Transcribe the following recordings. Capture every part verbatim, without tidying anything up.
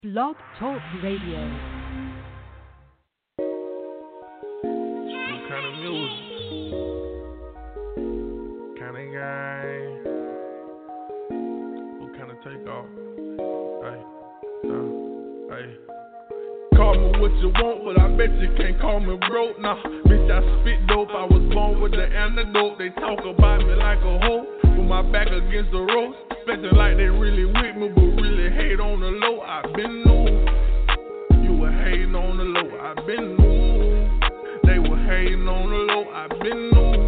Blog Talk Radio. What kind of music? Kind of guy? What kind of takeoff? Hey, uh, hey. Call me what you want, but I bet you can't call me broke. Nah, bitch, I spit dope. I was born with the antidote. They talk about me like a hoe with my back against the ropes. Expecting like they really with me, but really hate on the low. I been new. You were hating on the low. I been new. They were hating on the low. I been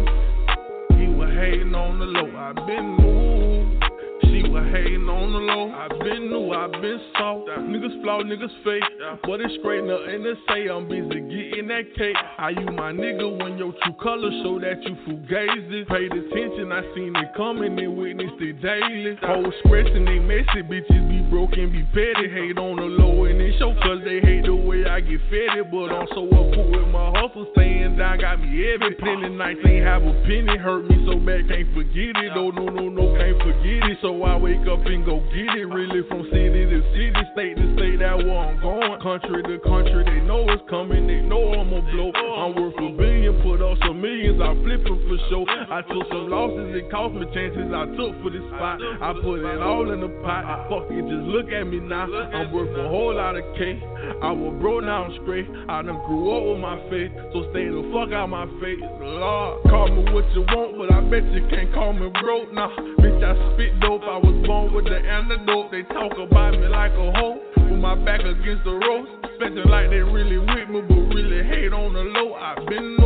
new. He was hating on the low. I been new. She was hating on the low. I been new. I been soft. Niggas flaw, niggas fake. But it's straight nothing to say. I'm busy getting that cake. I you my nigga when your true colors show that you fugazi. Paid attention, I seen it coming and witnessed it daily. Hoes stressing, they messy, bitches be broken, be petty. Hate on the low and they show cause they hate the way I get fed. But I'm so up with my hustle, staying down, got me heavy. Plenty nights ain't have a penny, hurt me so bad, can't forget it. Oh no, no, no, can't forget it. So I wake up and go get it. Really from city to city, state to state, that where I'm going. Country to country, they know it's coming, they know I'ma blow. I'm worth a billion, put up some millions, I flip it for sure. I took some losses, it cost me chances I took for this spot. I put it all in the pot, fuck it, just look at me now. I'm worth a whole lot of cake. I was broke, now I'm straight. I done grew up with my faith, so stay the fuck out my face. Lord, call me what you want, but I bet you can't call me broke. Nah, bitch, I spit dope, I was born with the antidote. They talk about me like a hoe with my back against the ropes. Expecting like they really with me, but really hate on the low. I been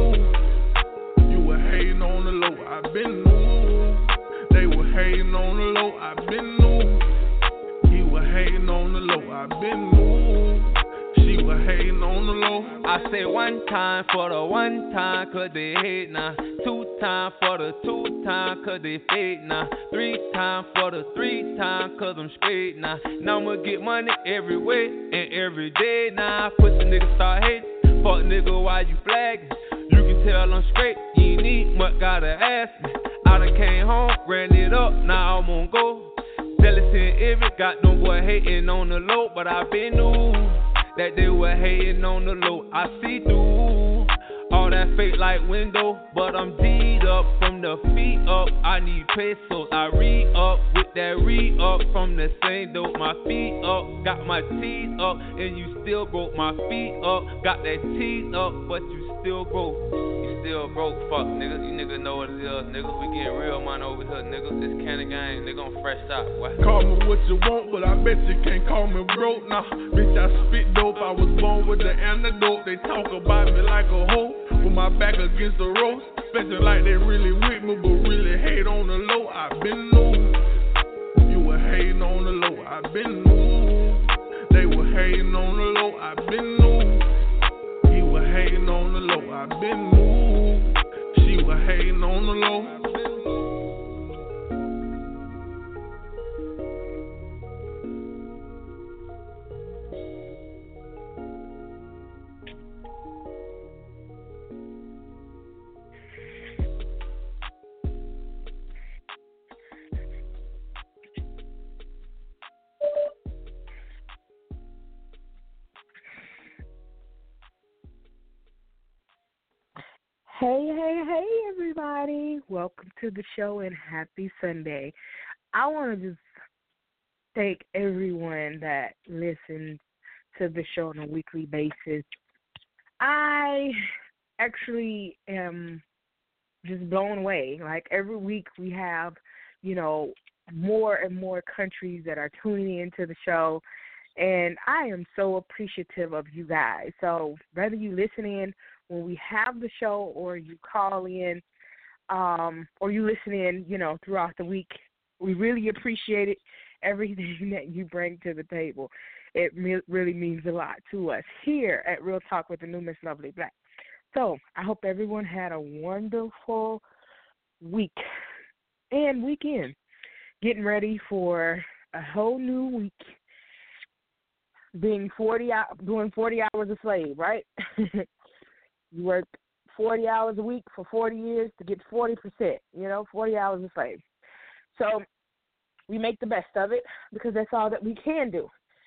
new. You were hating on the low. I been new. They were hating on the low. I been new. He was hating on the low. I been new. She was hating on the low. I say one time for the one time, cause they hate now. Two time for the two time, cause they fake now. Three time for the three time, cause I'm straight now. Now I'ma get money every way and every day now. Pussy nigga start hating. Fuck nigga, why you flagging? You can tell I'm straight, you ain't need much, gotta ask me. I done came home, ran it up, now I'm on go. Jealous and envy, got them boy hating on the low, but I been new that they were hating on the low. I see through all that fake like window, but I'm D'd up from the feet up. I need pesos, I re-up with that re-up from the same dope. My feet up, got my teeth up, and you still broke. My feet up, got that teeth up, but you still broke. You still broke, fuck niggas. You niggas know what it is, niggas. We getting real money over here, niggas. This Cannon gang, nigga, I'm fresh out. What? Call me what you want, but I bet you can't call me broke. Nah, bitch, I spit dope. I was born with the antidote. They talk about me like a hoe with my back against the ropes. Expecting like they really with me, but really hate on the low. I been new. You were hating on the low. I been new. They were hating on the low. I been new. He was hating on the low. I been new. She was hating on the low. Hey, hey, hey, everybody. Welcome to the show and happy Sunday. I want to just thank everyone that listens to the show on a weekly basis. I actually am just blown away. Like every week we have, you know, more and more countries that are tuning into the show, and I am so appreciative of you guys. So whether you listen in when we have the show or you call in um, or you listen in, you know, throughout the week, we really appreciate it, everything that you bring to the table. It me- really means a lot to us here at Real Talk with the new Miss Lovely Black. So I hope everyone had a wonderful week and weekend, getting ready for a whole new week, being forty, doing forty hours a slave, right? You work forty hours a week for forty years to get forty percent, you know, forty hours a slave. So we make the best of it because that's all that we can do.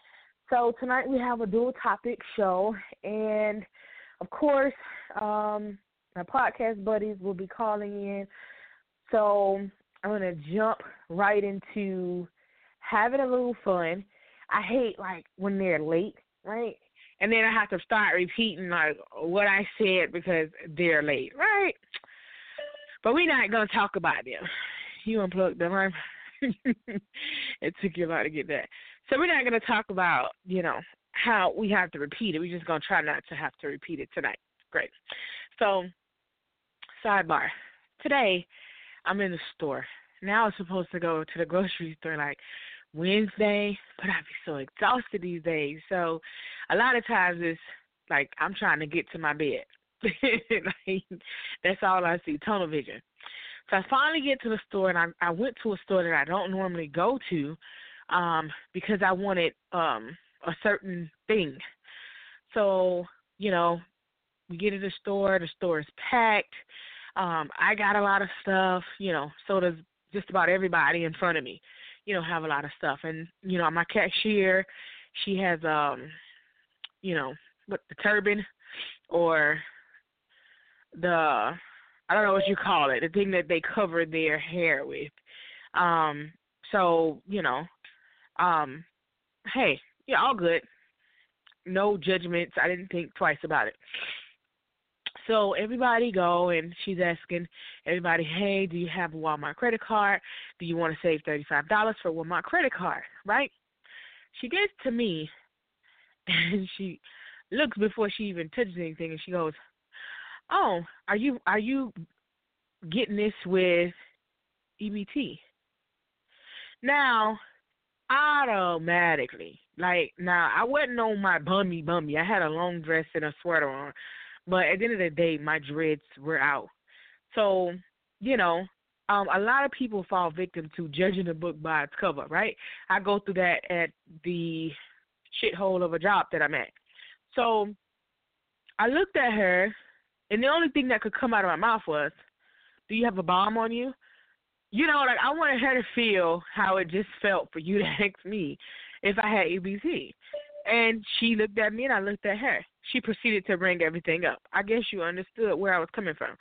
So tonight we have a dual topic show, and of course, um, my podcast buddies will be calling in. So I'm going to jump right into having a little fun. I hate, like, when they're late, right? And then I have to start repeating, like, what I said because they're late, right? But we're not going to talk about them. You unplugged them, right? It took you a lot to get that. So we're not going to talk about, you know, how we have to repeat it. We're just going to try not to have to repeat it tonight. Great. So, sidebar. Today, I'm in the store. Now I was supposed to go to the grocery store, like, Wednesday, but I'd be so exhausted these days. So a lot of times it's like I'm trying to get to my bed. Like, that's all I see, tunnel vision. So I finally get to the store, and I, I went to a store that I don't normally go to um, because I wanted um, a certain thing. So, you know, we get to the store. The store is packed. Um, I got a lot of stuff, you know, so does just about everybody in front of me. You know, have a lot of stuff. And, you know, my cashier, she has, um, you know, what, the turban or the, I don't know what you call it, the thing that they cover their hair with. Um, so, you know, um, hey, yeah, all good. No judgments. I didn't think twice about it. So everybody go, and she's asking everybody, hey, do you have a Walmart credit card? Do you want to save thirty-five dollars for a Walmart credit card, right? She gets to me, and she looks before she even touches anything, and she goes, oh, are you are you getting this with E B T? Now, automatically, like, now, I wasn't on my bummy bummy. I had a long dress and a sweater on. But at the end of the day, my dreads were out. So, you know, um, a lot of people fall victim to judging a book by its cover, right? I go through that at the shithole of a job that I'm at. So I looked at her, and the only thing that could come out of my mouth was, do you have a bomb on you? You know, like, I wanted her to feel how it just felt for you to ask me if I had E B T. And she looked at me, and I looked at her. She proceeded to bring everything up. I guess you understood where I was coming from.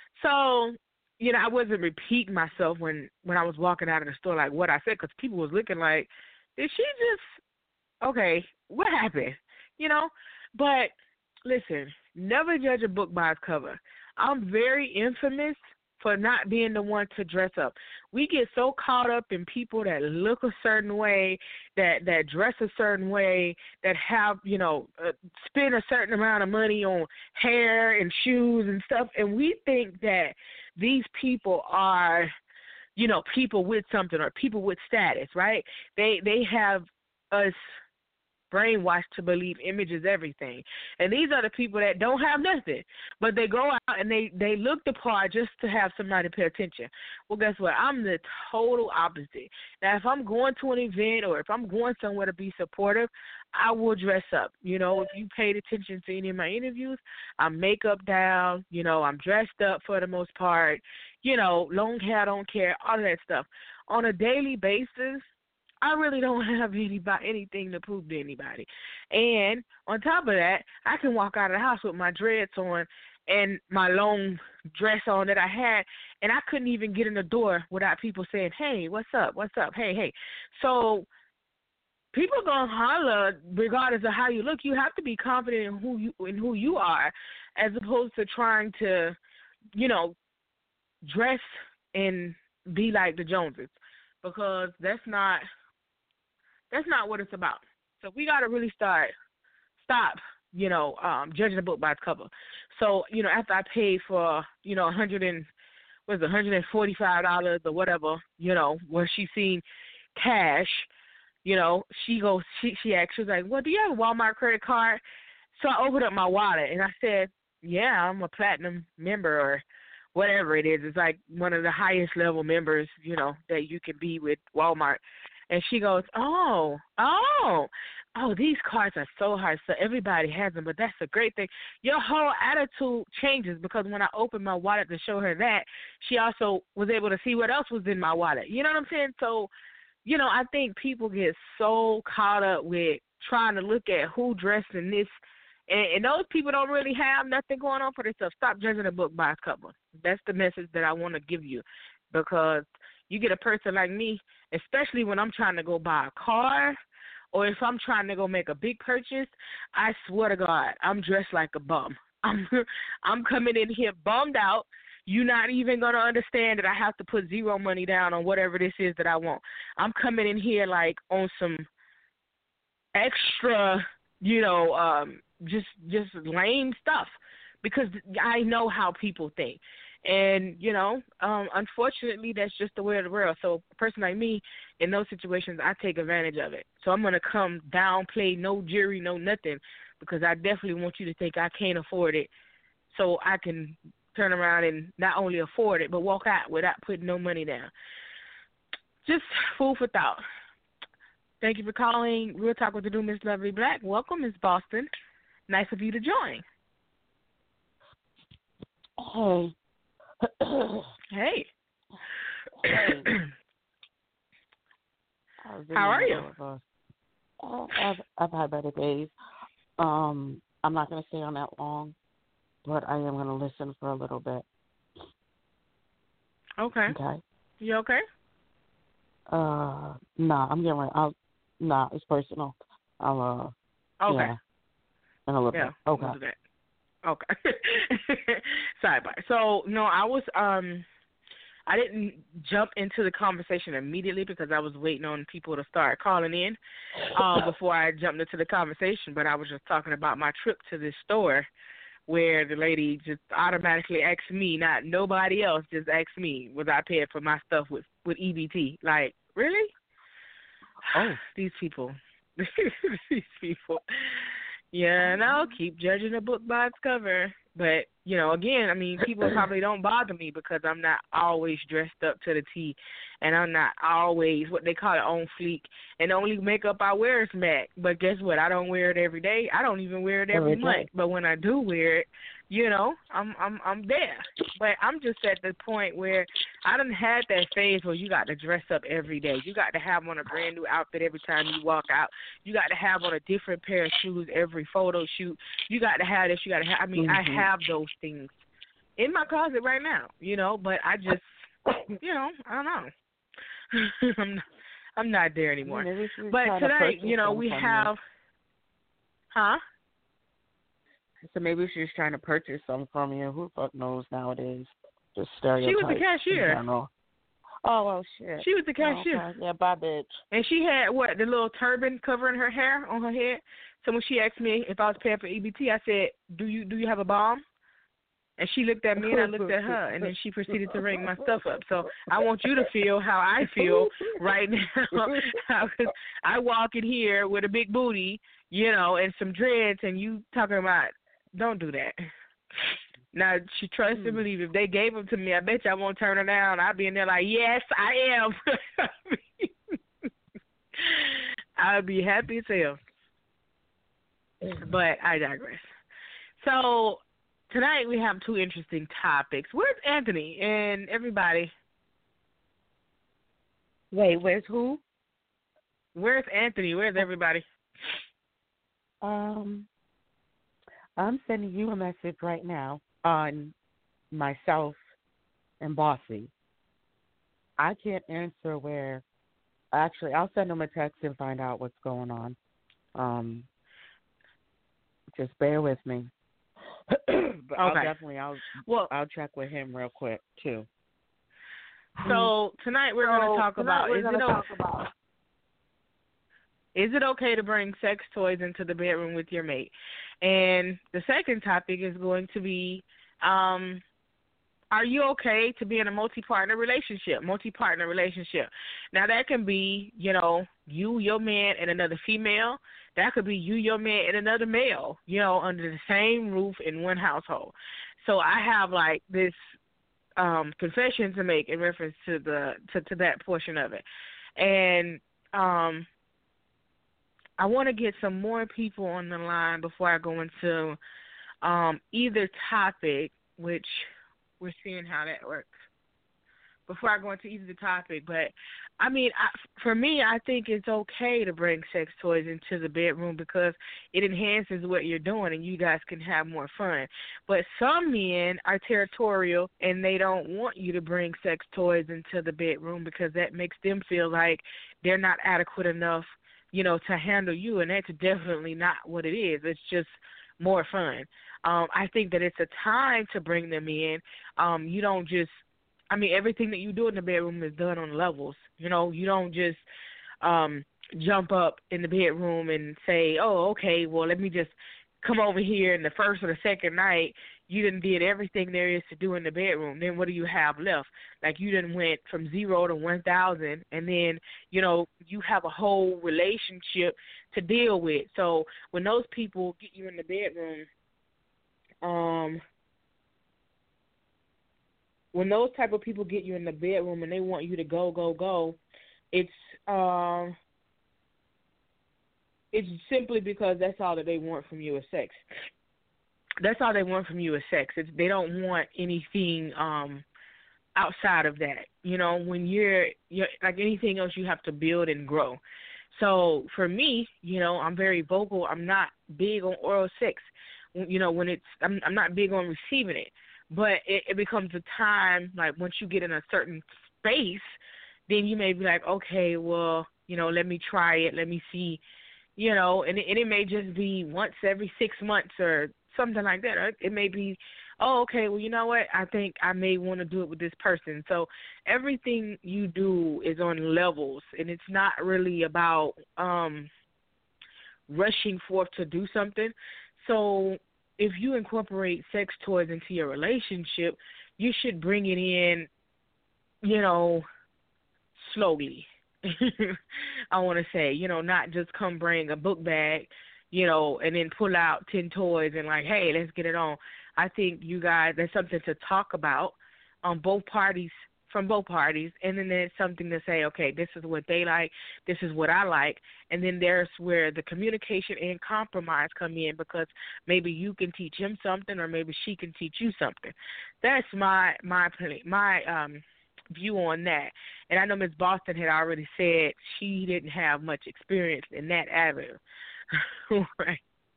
So, you know, I wasn't repeating myself when, when I was walking out of the store, like what I said, because people was looking like, did she just, okay, what happened? You know? But, listen, never judge a book by its cover. I'm very infamous for not being the one to dress up. We get so caught up in people that look a certain way, that, that dress a certain way, that have, you know, uh, spend a certain amount of money on hair and shoes and stuff, and we think that these people are, you know, people with something or people with status, right? They they have us brainwashed to believe image is everything. And these are the people that don't have nothing, but they go out and they, they look the part just to have somebody pay attention. Well, guess what? I'm the total opposite. Now, if I'm going to an event or if I'm going somewhere to be supportive, I will dress up. You know, if you paid attention to any of my interviews, I'm makeup down, you know, I'm dressed up for the most part, you know, long hair, I don't care, all of that stuff. On a daily basis, I really don't have anybody, anything to prove to anybody. And on top of that, I can walk out of the house with my dreads on and my long dress on that I had, and I couldn't even get in the door without people saying, hey, what's up, what's up, hey, hey. So people are going to holler regardless of how you look. You have to be confident in who you, in who you are, as opposed to trying to, you know, dress and be like the Joneses, because that's not – That's not what it's about. So we got to really start, stop, you know, um, judging a book by its cover. So, you know, after I paid for, you know, one hundred and, what is it, one hundred forty-five dollars or whatever, you know, where she seen cash, you know, she goes, she, she asked, she was like, well, do you have a Walmart credit card? So I opened up my wallet, and I said, yeah, I'm a platinum member or whatever it is. It's like one of the highest level members, you know, that you can be with Walmart. And she goes, oh, oh, oh, these cards are so hard. So everybody has them, but that's a great thing. Your whole attitude changes, because when I opened my wallet to show her that, she also was able to see what else was in my wallet. You know what I'm saying? So, you know, I think people get so caught up with trying to look at who dressed in this. And, and those people don't really have nothing going on for themselves. Stop judging a book by its cover. That's the message that I want to give you, because you get a person like me, especially when I'm trying to go buy a car or if I'm trying to go make a big purchase, I swear to God, I'm dressed like a bum. I'm I'm coming in here bummed out. You're not even going to understand that I have to put zero money down on whatever this is that I want. I'm coming in here like on some extra, you know, um, just just lame stuff, because I know how people think. And, you know, um, unfortunately, that's just the way of the world. So a person like me, in those situations, I take advantage of it. So I'm going to come downplay no jury, no nothing, because I definitely want you to think I can't afford it, so I can turn around and not only afford it, but walk out without putting no money down. Just food for thought. Thank you for calling Real Talk with the New Miss Lovely Black. Welcome, Miss Boston. Nice of you to join. Hey. Hey. Hey. How are you? Of, uh, I've, I've had better days. Um, I'm not going to stay on that long, but I am going to listen for a little bit. Okay. Okay. You okay? Uh, nah, I'm getting. I'll. Nah, it's personal. I'll. Uh. Okay. Yeah. In a little Yeah. bit. Okay. We'll do that. Okay. Sidebar. So no, I was um, I didn't jump into the conversation immediately because I was waiting on people to start calling in, um, before I jumped into the conversation. But I was just talking about my trip to this store, where the lady just automatically asked me, not nobody else, just asked me, was I paid for my stuff with with E B T? Like, really? Oh, these people, these people. Yeah, and I'll keep judging a book by its cover. But, you know, again, I mean, people probably don't bother me because I'm not always dressed up to the T, and I'm not always what they call it on fleek. And the only makeup I wear is MAC. But guess what? I don't wear it every day. I don't even wear it every, every month. Day. But when I do wear it, you know, I'm I'm I'm there. But I'm just at the point where I done had that phase where you got to dress up every day. You got to have on a brand new outfit every time you walk out. You got to have on a different pair of shoes every photo shoot. You got to have this. You got to have. I mean, mm-hmm. I have those things in my closet right now. You know, but I just, you know, I don't know. I'm not, I'm not there anymore. But tonight, you know, we have, huh? So maybe she's trying to purchase some from you. Who the fuck knows nowadays? Just stereotypes. She was the cashier. Oh, well, shit. She was the cashier. Oh, okay. Yeah, bye, bitch. And she had, what, the little turban covering her hair on her head. So when she asked me if I was paying for E B T, I said, do you do you have a bomb? And she looked at me and I looked at her, and then she proceeded to ring my stuff up. So I want you to feel how I feel right now. Because I walk in here with a big booty, you know, and some dreads, and you talking about, don't do that. Now, she trusts and believes. If they gave them to me, I bet you I won't turn her down. I'll be in there like, yes, I am. I'll be happy as hell. But I digress. So tonight we have two interesting topics. Where's Anthony and everybody? Wait, where's who? Where's Anthony? Where's everybody? Um, I'm sending you a message right now on myself and Bossy. I can't answer where. Actually, I'll send him a text and find out what's going on. Um, just bear with me. But okay. I'll definitely, I'll well, I'll check with him real quick too. So tonight we're so going to talk about is it talk o- about is it okay to bring sex toys into the bedroom with your mate? And the second topic is going to be, um, are you okay to be in a multi-partner relationship, multi-partner relationship? Now, that can be, you know, you, your man, and another female. That could be you, your man, and another male, you know, under the same roof in one household. So I have, like, this um, confession to make in reference to the to, to that portion of it. And um I want to get some more people on the line before I go into um, either topic, which we're seeing how that works. before I go into either the topic, but I mean, I, for me, I think it's okay to bring sex toys into the bedroom because it enhances what you're doing and you guys can have more fun. But some men are territorial and they don't want you to bring sex toys into the bedroom because that makes them feel like they're not adequate enough, you know, to handle you, and that's definitely not what it is. It's just more fun. Um, I think that it's a time to bring them in. Um, you don't just, I mean, everything that you do in the bedroom is done on levels. You know, you don't just um, jump up in the bedroom and say, oh, okay, well, let me just come over here in the first or the second night. You done did everything there is to do in the bedroom. Then what do you have left? Like you done went from zero to one thousand, and then, you know, you have a whole relationship to deal with. So when those people get you in the bedroom, um, when those type of people get you in the bedroom and they want you to go, go, go, it's um, it's simply because that's all that they want from you is sex. That's all they want from you is sex. It's, they don't want anything um, outside of that. You know, when you're, you're like anything else, you have to build and grow. So for me, you know, I'm very vocal. I'm not big on oral sex. You know, when it's, I'm, I'm not big on receiving it. But it, it becomes a time, like once you get in a certain space, then you may be like, okay, well, you know, let me try it. Let me see, you know, and it, and it may just be once every six months or something like that. Or it may be, oh, okay, well, you know what? I think I may want to do it with this person. So everything you do is on levels, and it's not really about um, rushing forth to do something. So if you incorporate sex toys into your relationship, you should bring it in, you know, slowly. I want to say, you know, not just come bring a book bag, you know, and then pull out ten toys and like, hey, let's get it on. I think you guys, there's something to talk about on both parties, from both parties, and then there's something to say, okay, this is what they like, this is what I like, and then there's where the communication and compromise come in because maybe you can teach him something or maybe she can teach you something. That's my my my um view on that. And I know Miss Boston had already said she didn't have much experience in that avenue. Right.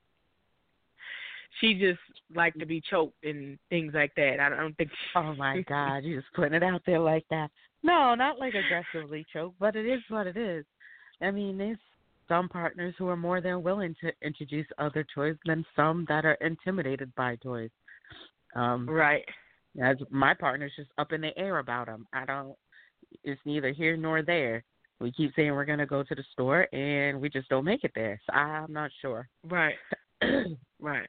She just liked to be choked and things like that. I don't think. She... Oh my God, you just putting it out there like that. No, not like aggressively choked, but it is what it is. I mean, there's some partners who are more than willing to introduce other toys than some that are intimidated by toys. Um, right. As my partner's just up in the air about them. I don't. It's neither here nor there. We keep saying we're going to go to the store, and we just don't make it there. So I'm not sure. Right. Right.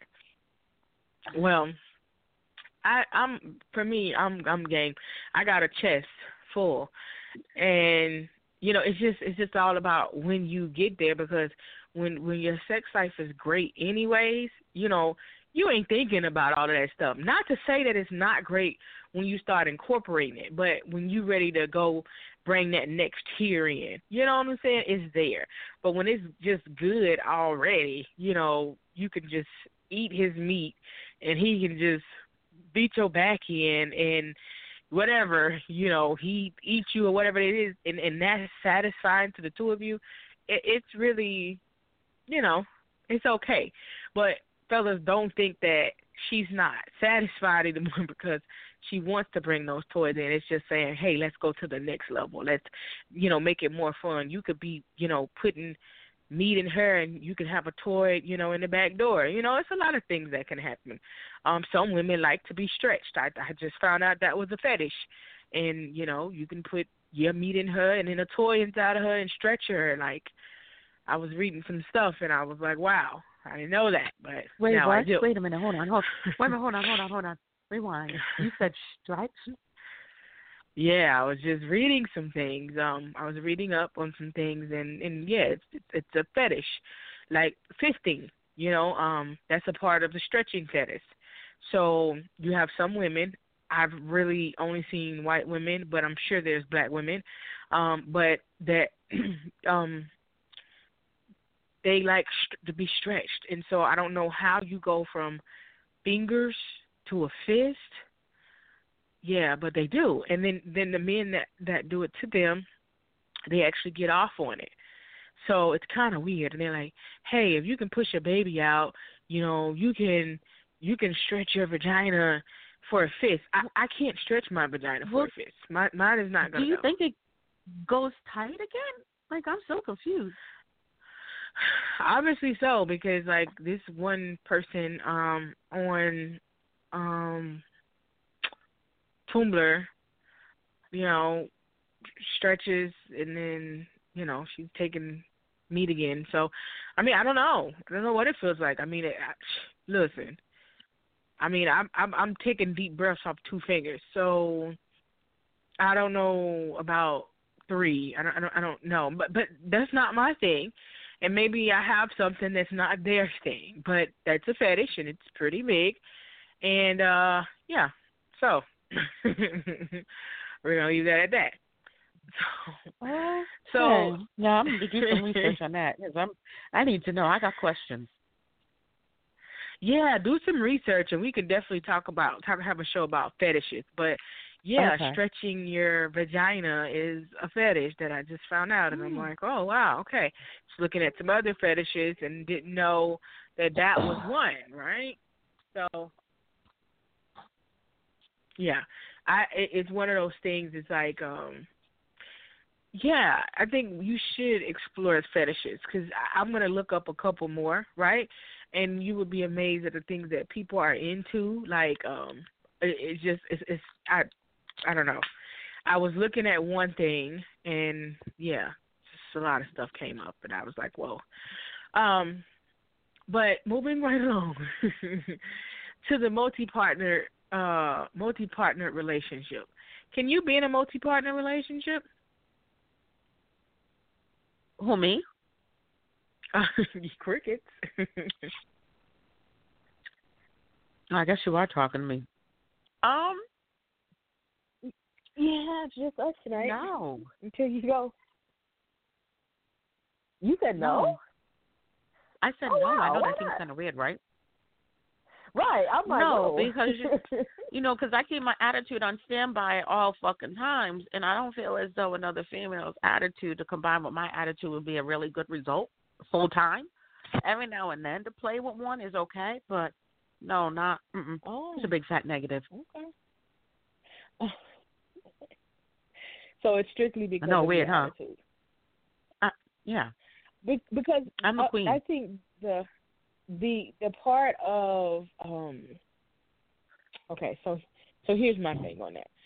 Well, I, I'm for me, I'm I'm game. I got a chest full, and you know, it's just it's just all about when you get there because when when your sex life is great, anyways, you know, you ain't thinking about all of that stuff. Not to say that it's not great when you start incorporating it, but when you're ready to go bring that next tier in, you know what I'm saying? It's there. But when it's just good already, you know, you can just eat his meat and he can just beat your back in and whatever, you know, he eats you or whatever it is, and, and that's satisfying to the two of you, it, it's really, you know, it's okay. But fellas, don't think that she's not satisfied anymore because she wants to bring those toys in. It's just saying, hey, let's go to the next level. Let's, you know, make it more fun. You could be, you know, putting meat in her and you can have a toy, you know, in the back door. You know, it's a lot of things that can happen. Um, some women like to be stretched. I, I just found out that was a fetish. And, you know, you can put your meat in her and then a toy inside of her and stretch her. Like, I was reading some stuff and I was like, wow, I didn't know that. But Wait, now what? I do. Wait a minute. Hold on. Hold Wait a minute. Hold on. Hold on. Hold on. Rewind. You said stretch? Yeah, I was just reading some things. Um, I was reading up on some things, and, and yeah, it's, it's it's a fetish, like fisting. You know, um, that's a part of the stretching fetish. So you have some women. I've really only seen white women, but I'm sure there's black women. Um, but that um, they like st- to be stretched, and so I don't know how you go from fingers to a fist. yeah, but they do. And then, then the men that, that do it to them, they actually get off on it. So it's kind of weird. And they're like, hey, if you can push your baby out, you know, you can you can stretch your vagina for a fist. I, I can't stretch my vagina for Well, a fist. My, mine is not going Do to you go. think it goes tight again? Like, I'm so confused. Obviously so, because like this one person um on um Tumblr, you know, stretches and then, you know, she's taking meat again. So, I mean, I don't know. I don't know what it feels like. I mean, it, I, listen. I mean, I'm I'm I'm taking deep breaths off two fingers. So, I don't know about three. I don't I don't I don't know. But but that's not my thing. And maybe I have something that's not their thing, but that's a fetish and it's pretty big. And uh yeah. So, we're going to leave that at that. Oh, So, okay. Yeah, I'm going to do some research on that because I'm. I need to know. I got questions. yeah, do some research, and we could definitely talk about talk have a show about fetishes. But yeah, Okay. stretching your vagina is a fetish that I just found out, and I'm Mm. like, oh wow, okay. Just looking at some other fetishes and didn't know that that was one, right? So yeah, I it, it's one of those things. It's like um. Yeah, I think you should explore fetishes because I'm going to look up a couple more, right? And you would be amazed at the things that people are into. Like, um, it, it's just, it's, it's, I, I don't know. I was looking at one thing, and yeah, just a lot of stuff came up, and I was like, whoa. Um, but moving right along to the multi-partner, uh, multi-partner relationship. Can you be in a multi-partner relationship? Who, me? Uh, crickets. I guess you are talking to me. Um, yeah, it's just us tonight. no. Until you go. You said no? No. I said Oh, no. wow. I know Why that seems not? kind of weird, right? Right. I'm like, No, oh. because you, you know, because I keep my attitude on standby at all fucking times, and I don't feel as though another female's attitude to combine with my attitude would be a really good result full time. Every now and then to play with one is okay, but no, not. Mm-mm. Oh. It's a big fat negative. Okay. So it's strictly because No, of weird, your huh? attitude. Uh, yeah, Be- because I'm a uh, queen. I think the the the part of um. Okay, so so here's my thing on that.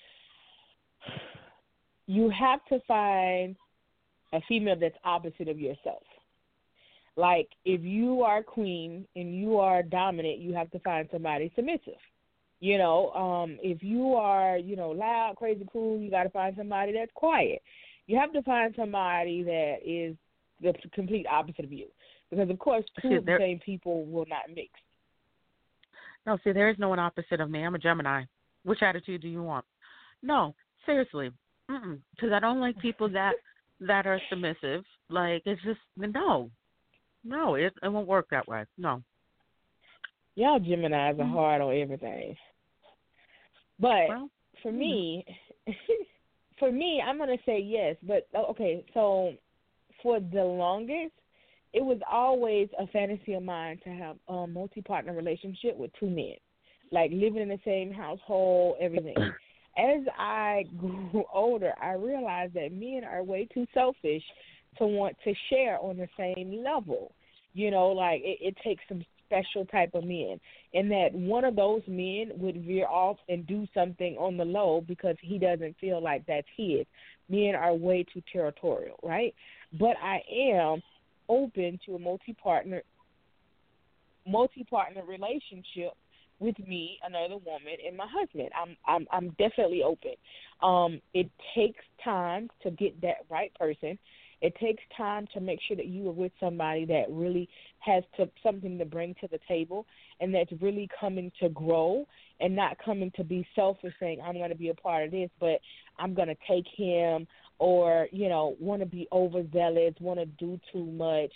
You have to find a female that's opposite of yourself. Like, if you are queen and you are dominant, you have to find somebody submissive. You know, um, if you are, you know, loud, crazy, cool, you got to find somebody that's quiet. You have to find somebody that is the complete opposite of you. Because, of course, two See, of the there- same people will not mix. No, see, there is no one opposite of me. I'm a Gemini. Which attitude do you want? No, seriously, because I don't like people that that are submissive. Like, it's just no, no, it it won't work that way. No. Y'all Geminis are hard on everything. But Well, for me, for me, I'm going to say yes. But, okay, so for the longest, it was always a fantasy of mine to have a multi-partner relationship with two men, like living in the same household, everything. As I grew older, I realized that men are way too selfish to want to share on the same level. You know, like it, it takes some special type of men, and that one of those men would veer off and do something on the low because he doesn't feel like that's his. Men are way too territorial, right? But I am open to a multi-partner multi-partner relationship with me, another woman, and my husband. I'm I'm I'm definitely open. Um, it takes time to get that right person. It takes time to make sure that you are with somebody that really has to, something to bring to the table and that's really coming to grow and not coming to be selfish, saying I'm going to be a part of this, but I'm going to take him, or, you know, want to be overzealous, want to do too much,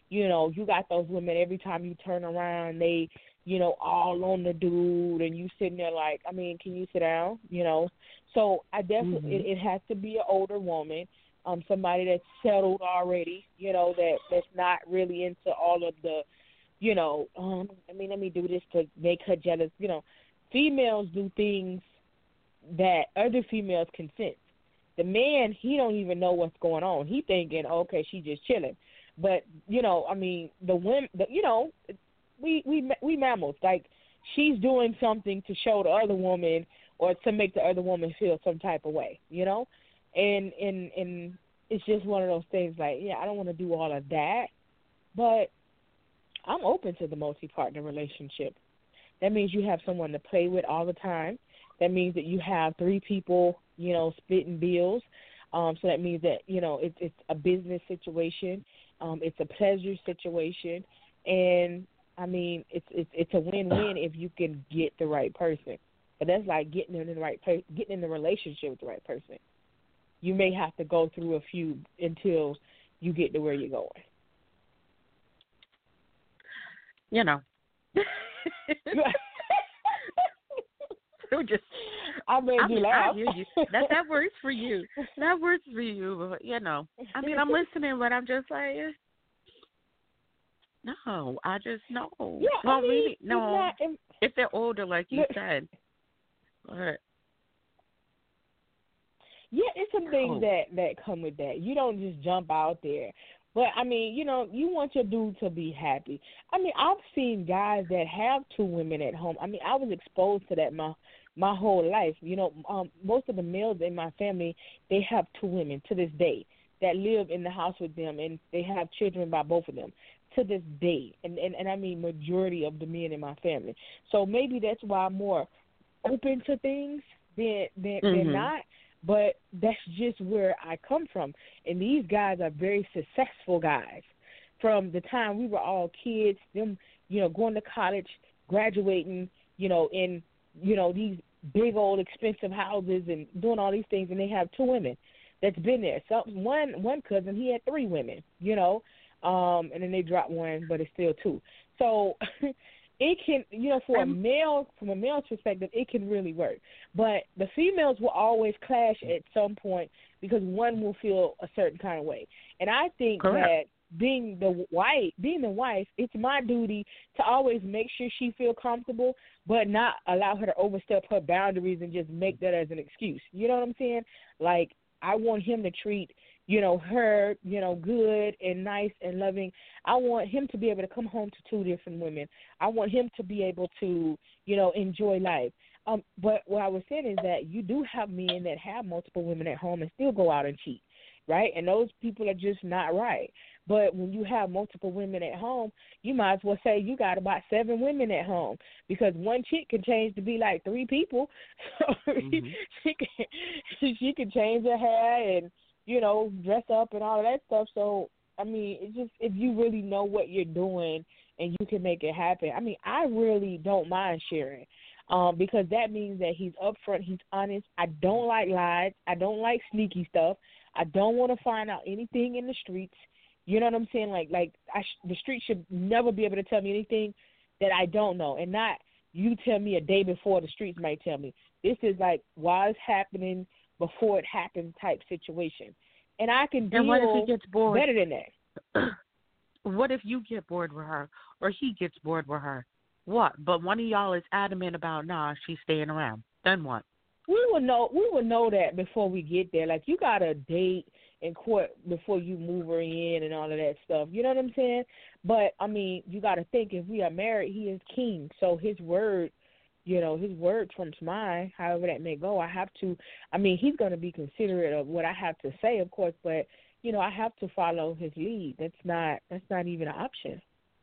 you know, you got those women every time you turn around, they, you know, all on the dude, and you sitting there like, I mean, can you sit down? You know, so I definitely Mm-hmm. it, it has to be an older woman, um, somebody that's settled already, you know, that that's not really into all of the, you know, um, I mean, let me do this to make her jealous. You know, females do things that other females can sense. The man, he don't even know what's going on. He thinking, okay, she just chilling. But, you know, I mean, the women, the, you know, we, we we mammals. Like, she's doing something to show the other woman or to make the other woman feel some type of way, you know? And, and, and it's just one of those things like, yeah, I don't want to do all of that, but I'm open to the multi-partner relationship. That means you have someone to play with all the time. That means that you have three people, you know, splitting bills. Um, so that means that, you know, it's it's a business situation. Um, it's a pleasure situation. And, I mean, it's it's it's a win-win if you can get the right person. But that's like getting in the right place, getting in the relationship with the right person. You may have to go through a few until you get to where you're going. You know. just, I made I you mean, laugh. I hear you. That that works for you. That works for you. But, you know, I mean, I'm listening, but I'm just like, eh, no, I just no. Yeah, well, I mean, really, no. not, if they're older, like you look, said, but yeah, it's some things no. that that come with that. You don't just jump out there. But, I mean, you know, you want your dude to be happy. I mean, I've seen guys that have two women at home. I mean, I was exposed to that my my whole life. You know, um, most of the males in my family, they have two women to this day that live in the house with them, and they have children by both of them to this day. And, and, and I mean majority of the men in my family. So maybe that's why I'm more open to things than, than, mm-hmm. than not. But that's just where I come from. And these guys are very successful guys. From the time we were all kids, them, you know, going to college, graduating, you know, in, you know, these big old expensive houses and doing all these things, and they have two women that's been there. So one one cousin, he had three women, you know, um, and then they dropped one, but it's still two. So it can, you know, for a male, from a male's perspective, it can really work. But the females will always clash at some point because one will feel a certain kind of way. And I think Correct. that being the wife, being the wife, it's my duty to always make sure she feel comfortable, but not allow her to overstep her boundaries and just make that as an excuse. You know what I'm saying? Like, I want him to treat, you know, her, you know, good and nice and loving. I want him to be able to come home to two different women. I want him to be able to, you know, enjoy life. Um, but what I was saying is that you do have men that have multiple women at home and still go out and cheat, right? And those people are just not right. But when you have multiple women at home, you might as well say you got about seven women at home because one chick can change to be like three people. So mm-hmm. she can she can change her hair and, you know, dress up and all of that stuff. So, I mean, it's just if you really know what you're doing and you can make it happen. I mean, I really don't mind sharing um, because that means that he's upfront, he's honest. I don't like lies. I don't like sneaky stuff. I don't want to find out anything in the streets. You know what I'm saying? Like, like I sh- the street should never be able to tell me anything that I don't know, and not you tell me a day before the streets might tell me. This is like while it's happening, before it happens type situation. And I can deal and what if he gets bored? better than that. What if you get bored with her or he gets bored with her? What? But one of y'all is adamant about, nah, she's staying around. Then what? We will know we will know that before we get there. Like, you got to date in court before you move her in and all of that stuff. You know what I'm saying? But, I mean, you got to think if we are married, he is king. So his word, you know, his word trumps mine, however that may go. I have to, I mean, he's going to be considerate of what I have to say, of course, but, you know, I have to follow his lead. That's not, that's not even an option.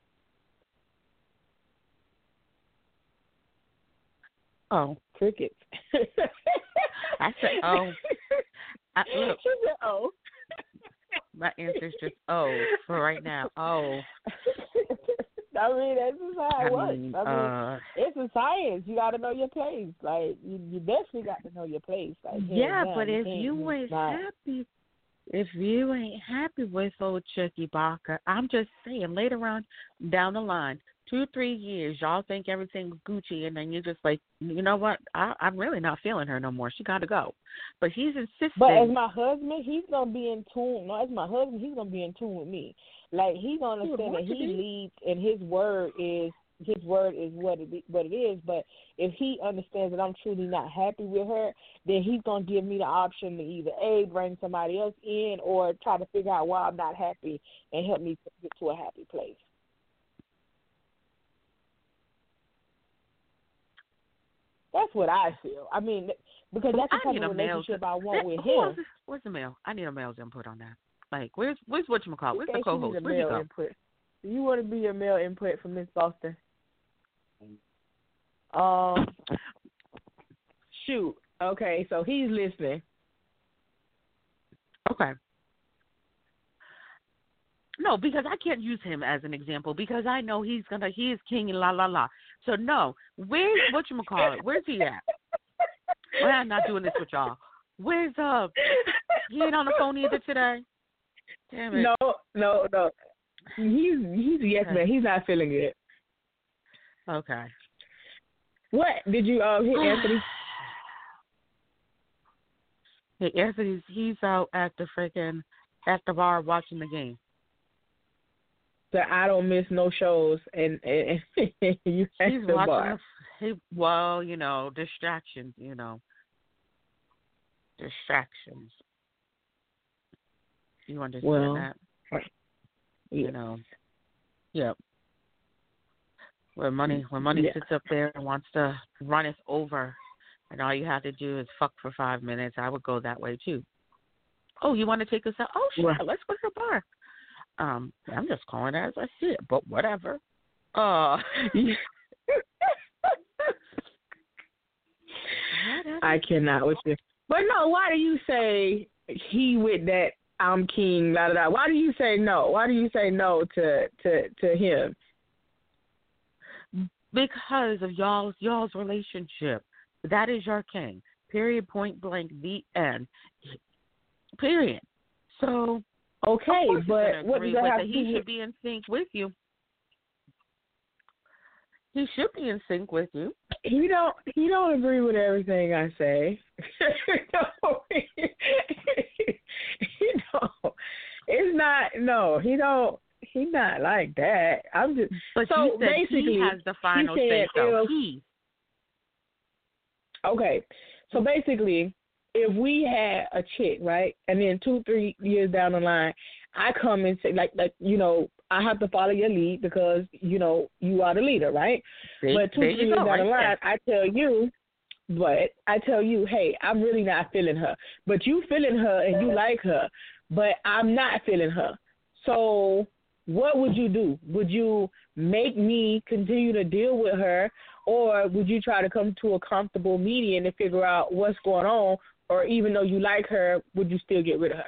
Oh. Crickets. I said, oh. I, look, she said, oh. My answer is just, oh, for right now. Oh. I mean, that's just how it I works. mean, I mean, uh, it's a science. You got to know your place. Like, you, you definitely got to know your place. Like, yeah, down. but you if you you ain't not... happy, if you ain't happy with old Chucky Barker, I'm just saying, later on down the line, two, three years, y'all think everything was Gucci, and then you're just like, you know what? I, I'm really not feeling her no more. She got to go. But he's insisting. But as my husband, he's gonna be in tune. No, as my husband, he's gonna be in tune with me. Like he's gonna understand that he leads, and his word is his word is what it what it is. But if he understands that I'm truly not happy with her, then he's gonna give me the option to either A, bring somebody else in, or try to figure out why I'm not happy and help me get to a happy place. That's what I feel. I mean, because that's the type of relationship I want with him. Is, where's the mail? I need a male's input on that. Like, where's where's whatchamacallit? Where's the co-host? Where's you go? Input. Do you want to be your male input from Miss Boston? Um, shoot. Okay, so he's listening. Okay. No, because I can't use him as an example because I know he's gonna he is king and la la la. So no, where's whatchamacallit? Where's he at? Well, I'm not doing this with y'all. Where's uh? He ain't on the phone either today. Damn it. No, no, no. He's he's a yes man. He's not feeling good. Okay. What did you uh hit Anthony? Hey, Anthony's he's out at the freaking at the bar watching the game. So I don't miss no shows, and, and, and you at he's the watching bar. A, he, well, you know, distractions. You know, distractions. You understand well, that? Yeah. You know. Yep. When money when money yeah. sits up there and wants to run us over, and all you have to do is fuck for five minutes, I would go that way too. Oh, you want to take us out? Oh, sure. Right. Let's go to the bar. Um, I'm just calling it as I see it, but whatever. Uh, I cannot with you. But no, why do you say he with that I'm king, la da da? Why do you say no? Why do you say no to to, to him? Because of y'all's y'all's relationship. That is your king. Period. Point blank. The end. Period. So okay, but what does that have to he do should be in sync with you. He should be in sync with you. He don't. He don't agree with everything I say. no, he, he don't. It's not. No, he don't. He's not like that. I'm just. But so you said basically, he has the final he say. So if, he. Okay, so basically, if we had a chick, right, and then two, three years down the line, I come and say, like, like you know, I have to follow your lead because, you know, you are the leader, right? There, but two, three years go, down right the line, there. I tell you, but I tell you, hey, I'm really not feeling her. But you feeling her and you like her, but I'm not feeling her. So what would you do? Would you make me continue to deal with her, or would you try to come to a comfortable median and figure out what's going on, or even though you like her, would you still get rid of her?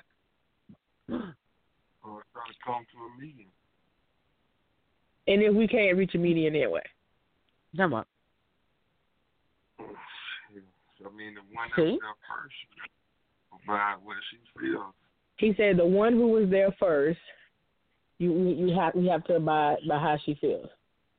Or try to come to a median. And if we can't reach a median anyway? Then what? I mean, the one that was there first, by what she feels. He said the one who was there first, you you have we have to abide by how she feels.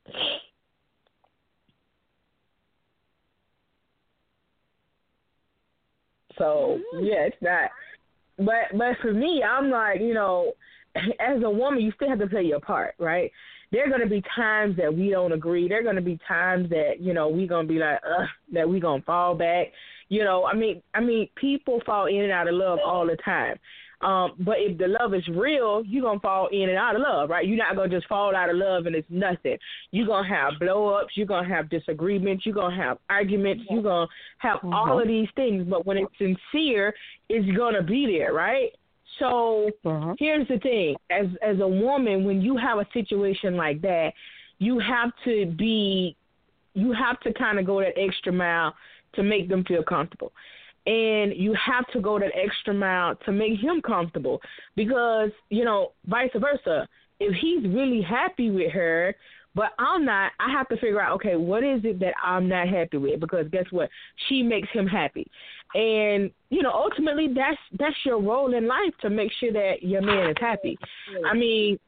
So yeah, it's not. But but for me, I'm like, you know, as a woman, you still have to play your part, right? There are going to be times that we don't agree. There are going to be times that, you know, we're going to be like, ugh, that we're going to fall back. You know, I mean, I mean, people fall in and out of love all the time. Um, but if the love is real, you're going to fall in and out of love, right? You're not going to just fall out of love and it's nothing. You're going to have blow-ups. You're going to have disagreements. You're going to have arguments. You're going to have mm-hmm. all of these things. But when it's sincere, it's going to be there, right? So uh-huh. here's the thing. As as a woman, when you have a situation like that, you have to be, you have to kind of go that extra mile to make them feel comfortable. And you have to go that extra mile to make him comfortable because, you know, vice versa. If he's really happy with her, but I'm not. I have to figure out, okay, what is it that I'm not happy with? Because guess what? She makes him happy. And, you know, ultimately that's that's your role in life, to make sure that your man is happy. I mean,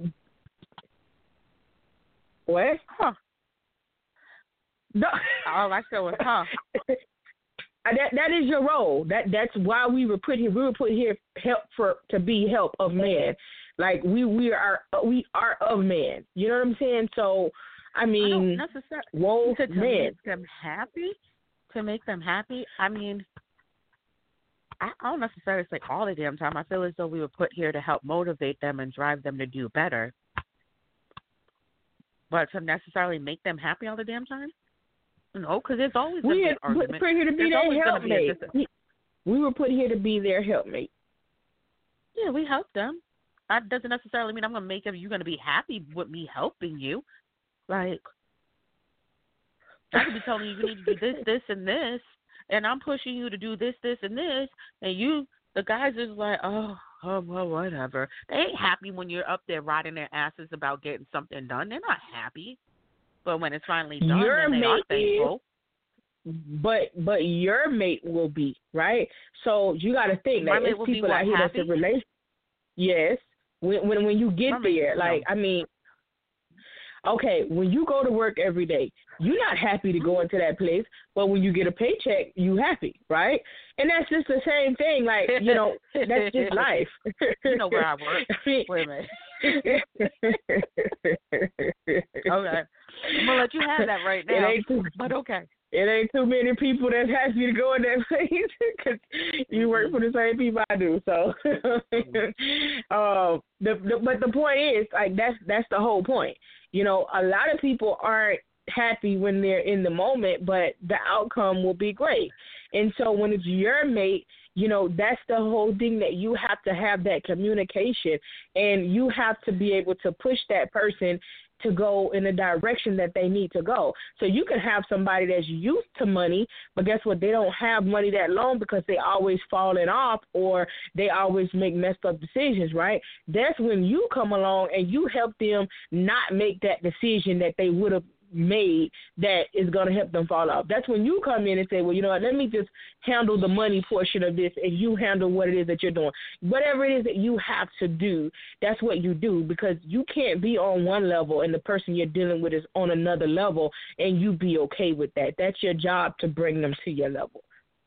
what? Huh. No. All I said was, huh. That that is your role. That that's why we were put here. We were put here help for to be help of man. Like we we are we are of man. You know what I'm saying? So I mean, I don't necessarily whoa, to, to man. make them happy. To make them happy. I mean, I don't necessarily say all the damn time. I feel as though we were put here to help motivate them and drive them to do better. But to necessarily make them happy all the damn time? No, because there's always going to be an argument. We were put here to be there's their helpmate. Dis- we, we were put here to be their helpmate. Yeah, we help them. That doesn't necessarily mean I'm going to make you going to be happy with me helping you. Like, I could be telling you you need to do this, this, and this, and I'm pushing you to do this, this, and this, and you, the guys is like, oh, oh, well, whatever. They ain't happy when you're up there riding their asses about getting something done. They're not happy. But when it's finally done, your then they mate are thankful. Is, but but your mate will be, right? So you got to think that like, there's people out here that's a relation. Yes, when when when you get My there, like no. I mean, okay, when you go to work every day, you're not happy to go into that place, but when you get a paycheck, you happy, right? And that's just the same thing. Like you know, that's just life. You know where I work. Wait a minute. Okay. I'm going to let you have that right now, too, but okay. It ain't too many people that's happy to go in that place because you work for the same people I do. So, um, the, the, but the point is, like, that's that's the whole point. You know, a lot of people aren't happy when they're in the moment, but the outcome will be great. And so when it's your mate, you know, that's the whole thing, that you have to have that communication, and you have to be able to push that person to go in the direction that they need to go. So you can have somebody that's used to money, but guess what? They don't have money that long because they always falling off or they always make messed up decisions, right? That's when you come along and you help them not make that decision that they would have made that is going to help them fall off. That's when you come in and say, well, you know what, let me just handle the money portion of this and you handle what it is that you're doing. Whatever it is that you have to do, that's what you do, because you can't be on one level and the person you're dealing with is on another level and you be okay with that. That's your job, to bring them to your level.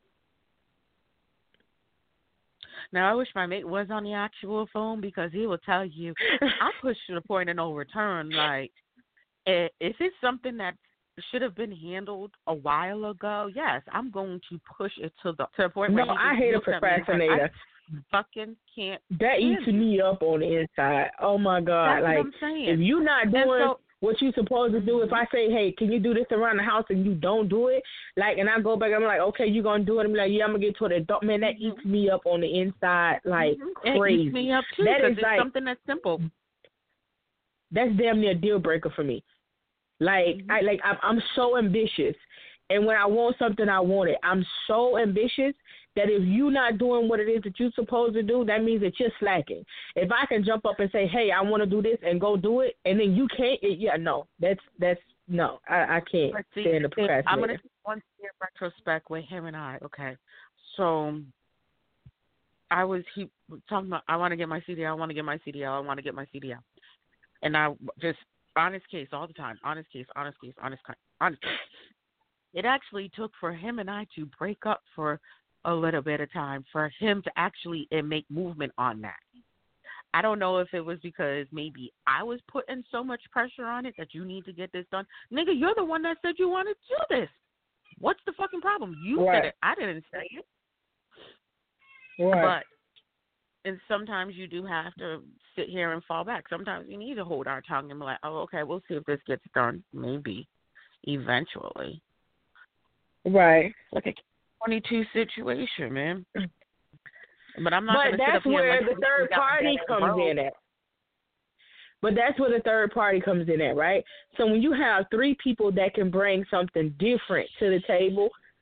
Now, I wish my mate was on the actual phone, because he will tell you, I push to the point of no return. Like, if it's something that should have been handled a while ago, yes, I'm going to push it to the, to the point no, where I hate a procrastinator. I fucking can't. That eats it. me up on the inside. Oh, my God. That's like, what I'm saying. If you're not doing so, what you're supposed to do, if I say, hey, can you do this around the house, and you don't do it, like, and I go back, I'm like, okay, you're going to do it. I'm like, yeah, I'm going to get to it. Man, that eats me up on the inside like mm-hmm. crazy. It eats me up, too, because it's like, something that's simple. That's damn near a deal breaker for me. Like, mm-hmm. I like I'm, I'm so ambitious, and when I want something, I want it. I'm so ambitious that if you're not doing what it is that you're supposed to do, that means that you're slacking. If I can jump up and say, hey, I want to do this, and go do it, and then you can't, it, yeah, no, that's that's no, I, I can't see, stand the procrastinator. I'm gonna take one year retrospect with him and I. Okay, so I was he talking about I want to get my C D L, I want to get my C D L, I want to get my C D L, and I just. Honest case all the time. Honest case, honest case, honest case, honest case. It actually took for him and I to break up for a little bit of time for him to actually make movement on that. I don't know if it was because maybe I was putting so much pressure on it that you need to get this done. Nigga, you're the one that said you wanted to do this. What's the fucking problem? You right. said it. I didn't say it. Right. But and sometimes you do have to sit here and fall back. Sometimes you need to hold our tongue and be like, oh, okay, we'll see if this gets done. Maybe. Eventually. Right. It's like a twenty-two situation, man. But I'm not going to sit up here. But that's where like the third party comes in at. But that's where the third party comes in at, right? So when you have three people that can bring something different to the table,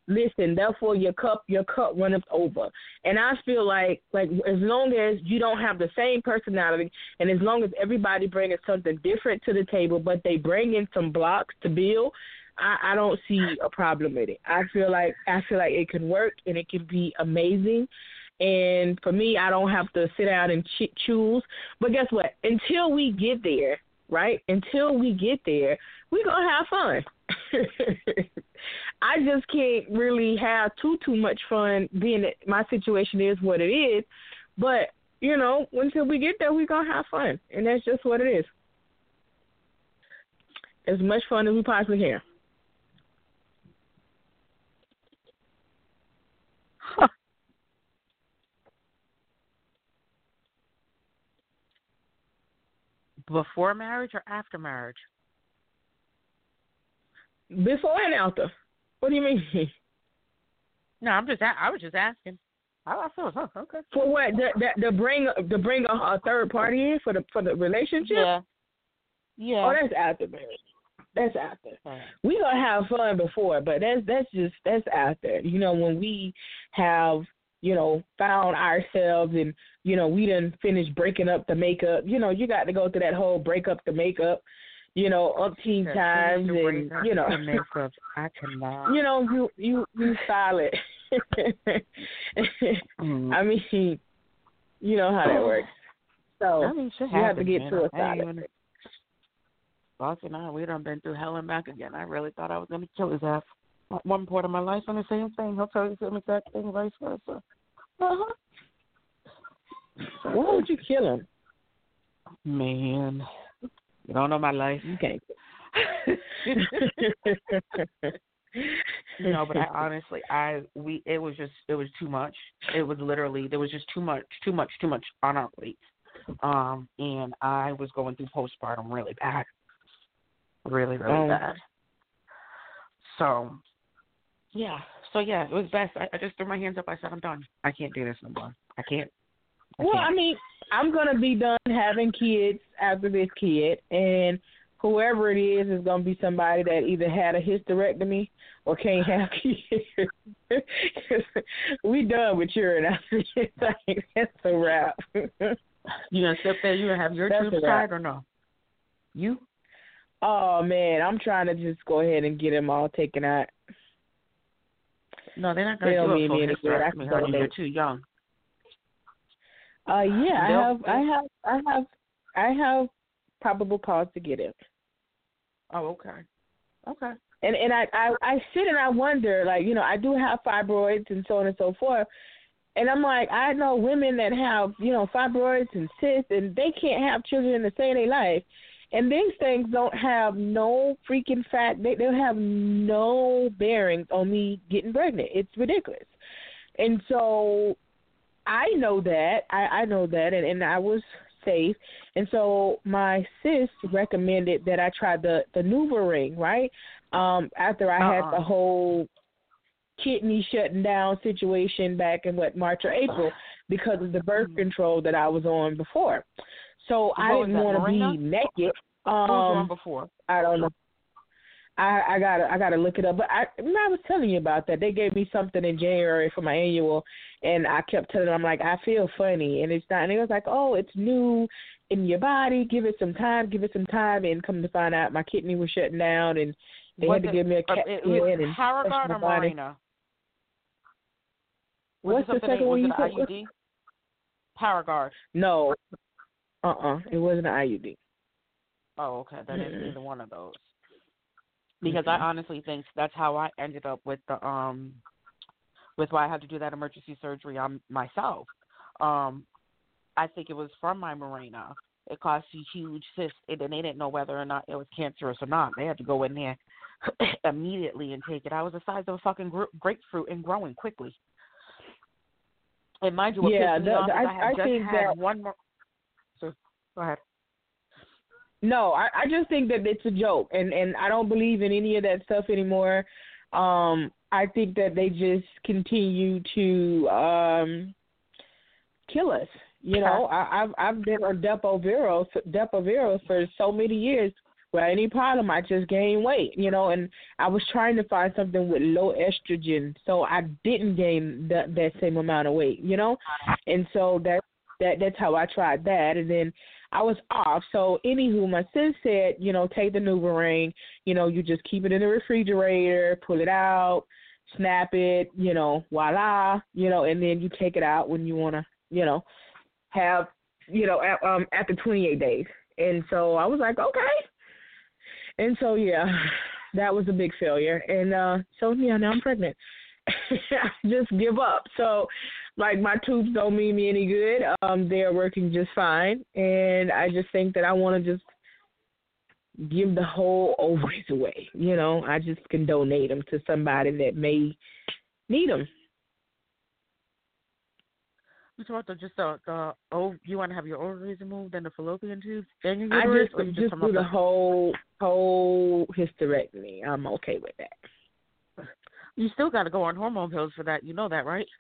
listen, therefore your cup your cup runneth over. And I feel like like as long as you don't have the same personality, and as long as everybody bringing something different to the table, but they bring in some blocks to build, I, I don't see a problem with it. I feel like I feel like it can work and it can be amazing. And for me, I don't have to sit down and ch- choose. But guess what? Until we get there, right? Until we get there, we're going to have fun. I just can't really have too, too much fun being that my situation is what it is. But, you know, until we get there, we're going to have fun. And that's just what it is. As much fun as we possibly can. Before marriage or after marriage? Before and after. What do you mean? No, I'm just. I was just asking. How I feel? Huh, okay. For what? To, to bring to bring a, a third party in for the for the relationship? Yeah. Yeah. Oh, that's after marriage. That's after. Right. We gonna have fun before, but that's that's just that's after. You know, when we have, you know, found ourselves and, you know, we done finished breaking up the makeup. You know, you got to go through that whole break up the makeup, you know, umpteen yeah, times and, you know. The makeup. I cannot. You know, you, you, you style it. mm. I mean, you know how that works. So I mean, you have to get man. to a style. Boss and I, we done been through hell and back again. I really thought I was going to kill his ass. At one point of my life, on the same thing. He'll tell you the same exact thing, vice versa. Uh-huh. Why would you kill him? Man, you don't know my life. You can't. No, but I honestly, I we it was just it was too much. It was literally there was just too much, too much, too much on our plate. Um, and I was going through postpartum really bad, really, really um, bad. So, yeah. So yeah, it was best. I, I just threw my hands up. I said, I'm done. I can't do this no more. I can't. I well, can't. I mean, I'm gonna be done having kids after this kid, and whoever it is is gonna be somebody that either had a hysterectomy or can't have kids. We done with urine after this. That's a wrap. You gonna sit there? You gonna have your That's tubes tied or no? You? Oh man, I'm trying to just go ahead and get them all taken out. No, they're not gonna they don't do mean a full me any good. I hysterectomy, honey. You're too young. Uh, yeah, I They'll, have, I have, I have, I have probable cause to get it. Oh, okay, okay. And and I, I, I sit and I wonder, like, you know, I do have fibroids and so on and so forth. And I'm like, I know women that have, you know, fibroids and cysts, and they can't have children to save their life. And these things don't have no freaking fact. They don't have no bearings on me getting pregnant. It's ridiculous. And so I know that. I, I know that, and, and I was safe. And so my sis recommended that I try the, the NuvaRing, right? Um, after I uh-uh. had the whole kidney shutting down situation back in, what, March or April because of the birth control that I was on before. So what I didn't want to be naked. Um, what was on before? I don't know. I, I gotta I gotta look it up. But I I was telling you about that. They gave me something in January for my annual, and I kept telling them, I'm like, I feel funny, and it's not. And it was like, oh, it's new in your body. Give it some time. Give it some time. And come to find out, my kidney was shutting down, and they was had to it, give me a uh, cat it, scan. it and Paragard or Mirena? Was What's the second one you said? said? I U D? Paragard. No. Uh uh-uh. uh. It wasn't an I U D. Oh, okay. That mm-hmm. is either one of those. Because mm-hmm. I honestly think that's how I ended up with the um, with why I had to do that emergency surgery on myself. Um, I think it was from my Mirena. It caused a huge cyst, and they didn't know whether or not it was cancerous or not. They had to go in there immediately and take it. I was the size of a fucking gr- grapefruit and growing quickly. And mind you, what yeah, pissed me the, off the, is I, I had I just think had that, one more. So, go ahead. No, I, I just think that it's a joke, and, and I don't believe in any of that stuff anymore. Um, I think that they just continue to um, kill us. You know, I, I've I've been on Depo-Viros, Depo-Viros for so many years well, any problem, I just gained weight, you know, and I was trying to find something with low estrogen, so I didn't gain that that same amount of weight, you know, and so that that that's how I tried that, and then I was off. So anywho, my sis said, you know, take the NuvaRing, you know, you just keep it in the refrigerator, pull it out, snap it, you know, voila, you know, and then you take it out when you want to, you know, have, you know, at, um, after twenty-eight days. And so I was like, okay. And so, yeah, that was a big failure. And uh, so, yeah, now I'm pregnant. I just give up. So, like, my tubes don't mean me any good. Um, they're working just fine. And I just think that I want to just give the whole ovaries away. You know, I just can donate them to somebody that may need them. Which about the just the the oh you want to have your ovaries removed and the fallopian tubes and your I uterus, just or you just just do the whole whole hysterectomy. I'm okay with that. You still got to go on hormone pills for that. You know that, right?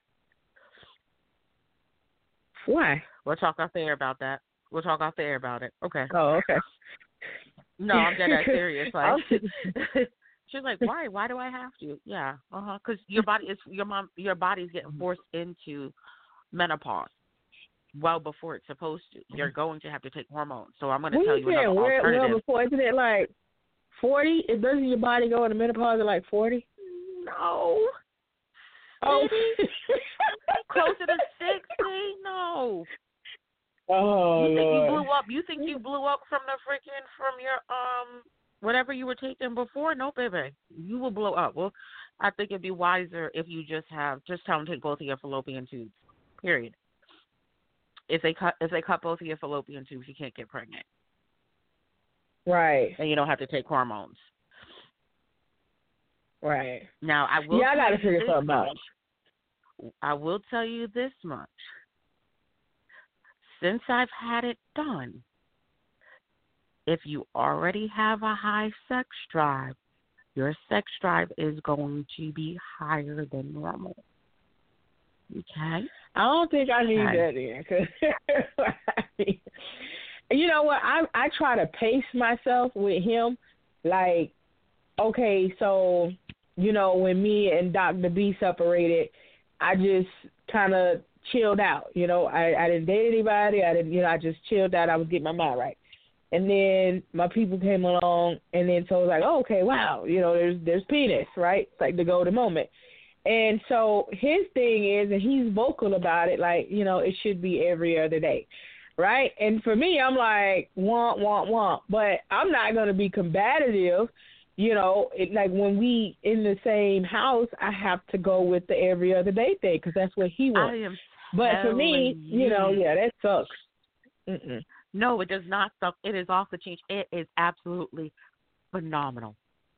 Why? We'll talk off the air about that. We'll talk off the air about it. Okay. Oh, okay. No, I'm dead ass serious. Like, she's like, why? Why do I have to? Yeah. Uh huh. Because your body is your mom. Your body's getting forced into menopause well before it's supposed to. You're going to have to take hormones. So I'm going to what tell you saying? another Where, alternative. well, before, isn't it like forty? It doesn't your body go into menopause at like forty? No. Oh. Closer to sixty? No. Oh, you think Lord. you blew up? You think you blew up from the freaking from your um whatever you were taking before? No, baby, you will blow up. Well, I think it'd be wiser if you just have just tell them to take both of your fallopian tubes. Period. If they cut if they cut both of your fallopian tubes, you can't get pregnant. Right. And you don't have to take hormones. Right. Now I will. Yeah, I got to figure something out. I will tell you this much. Since I've had it done, if you already have a high sex drive, your sex drive is going to be higher than normal. Okay? I don't think I need okay. that in. Cause I mean, you know what? I I try to pace myself with him. Like, okay, so, you know, when me and Doctor B separated, I just kind of chilled out. You know, I, I didn't date anybody. I didn't, you know, I just chilled out. I was getting my mind right. And then my people came along, and then so I was like, oh, okay, wow, you know, there's there's penis, right? It's like the golden moment. And so his thing is, and he's vocal about it, like, you know, it should be every other day, right? And for me, I'm like, want, want, want. But I'm not going to be combative. You know, it, like when we in the same house, I have to go with the every other day thing because that's what he wants. I am but for me, you, you know, yeah, that sucks. Mm-mm. No, it does not suck. It is off the chain. It is absolutely phenomenal.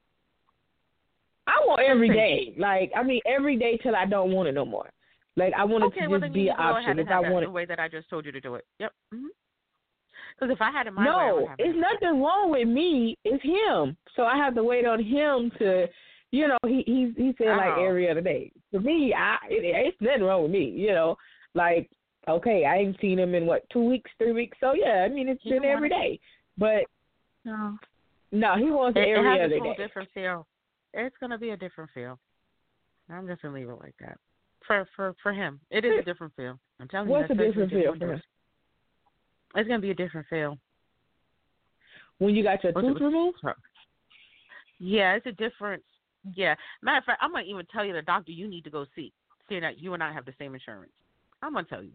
I want every day. Like, I mean, every day till I don't want it no more. Like, I want okay, it to well, just then be you an go ahead option. and If have I that want the it. way that I just told you to do it. Yep. Because mm-hmm. if I had it my no, way, I would have it. it's nothing wrong with me. It's him. So I have to wait on him to, you know, he he he said like Oh. every other day. For me, I it, it's nothing wrong with me. You know, like, okay, I ain't seen him in what two weeks, three weeks. So yeah, I mean it's He been don't every want day. But No. no, he wants it, It, it every has other a whole day. different feel. It's going to be a different feel. I'm just going to leave it like that. For for for him, it is a different feel. I'm telling you. What's a that different feel for him? It's going to be a different feel. When you got your What's tooth it- removed? Yeah, it's a difference. Yeah. Matter of fact, I'm going to even tell you the doctor you need to go see, seeing that you and I have the same insurance. I'm going to tell you.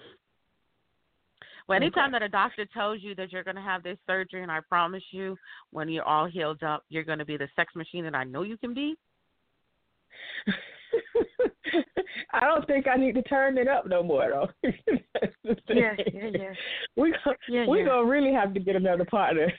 Well, anytime Okay. that a doctor tells you that you're going to have this surgery, and I promise you, when you're all healed up, you're going to be the sex machine that I know you can be. I don't think I need to turn it up no more, though. Yeah, yeah, yeah. We go, Yeah, we yeah. gonna really have to get another partner.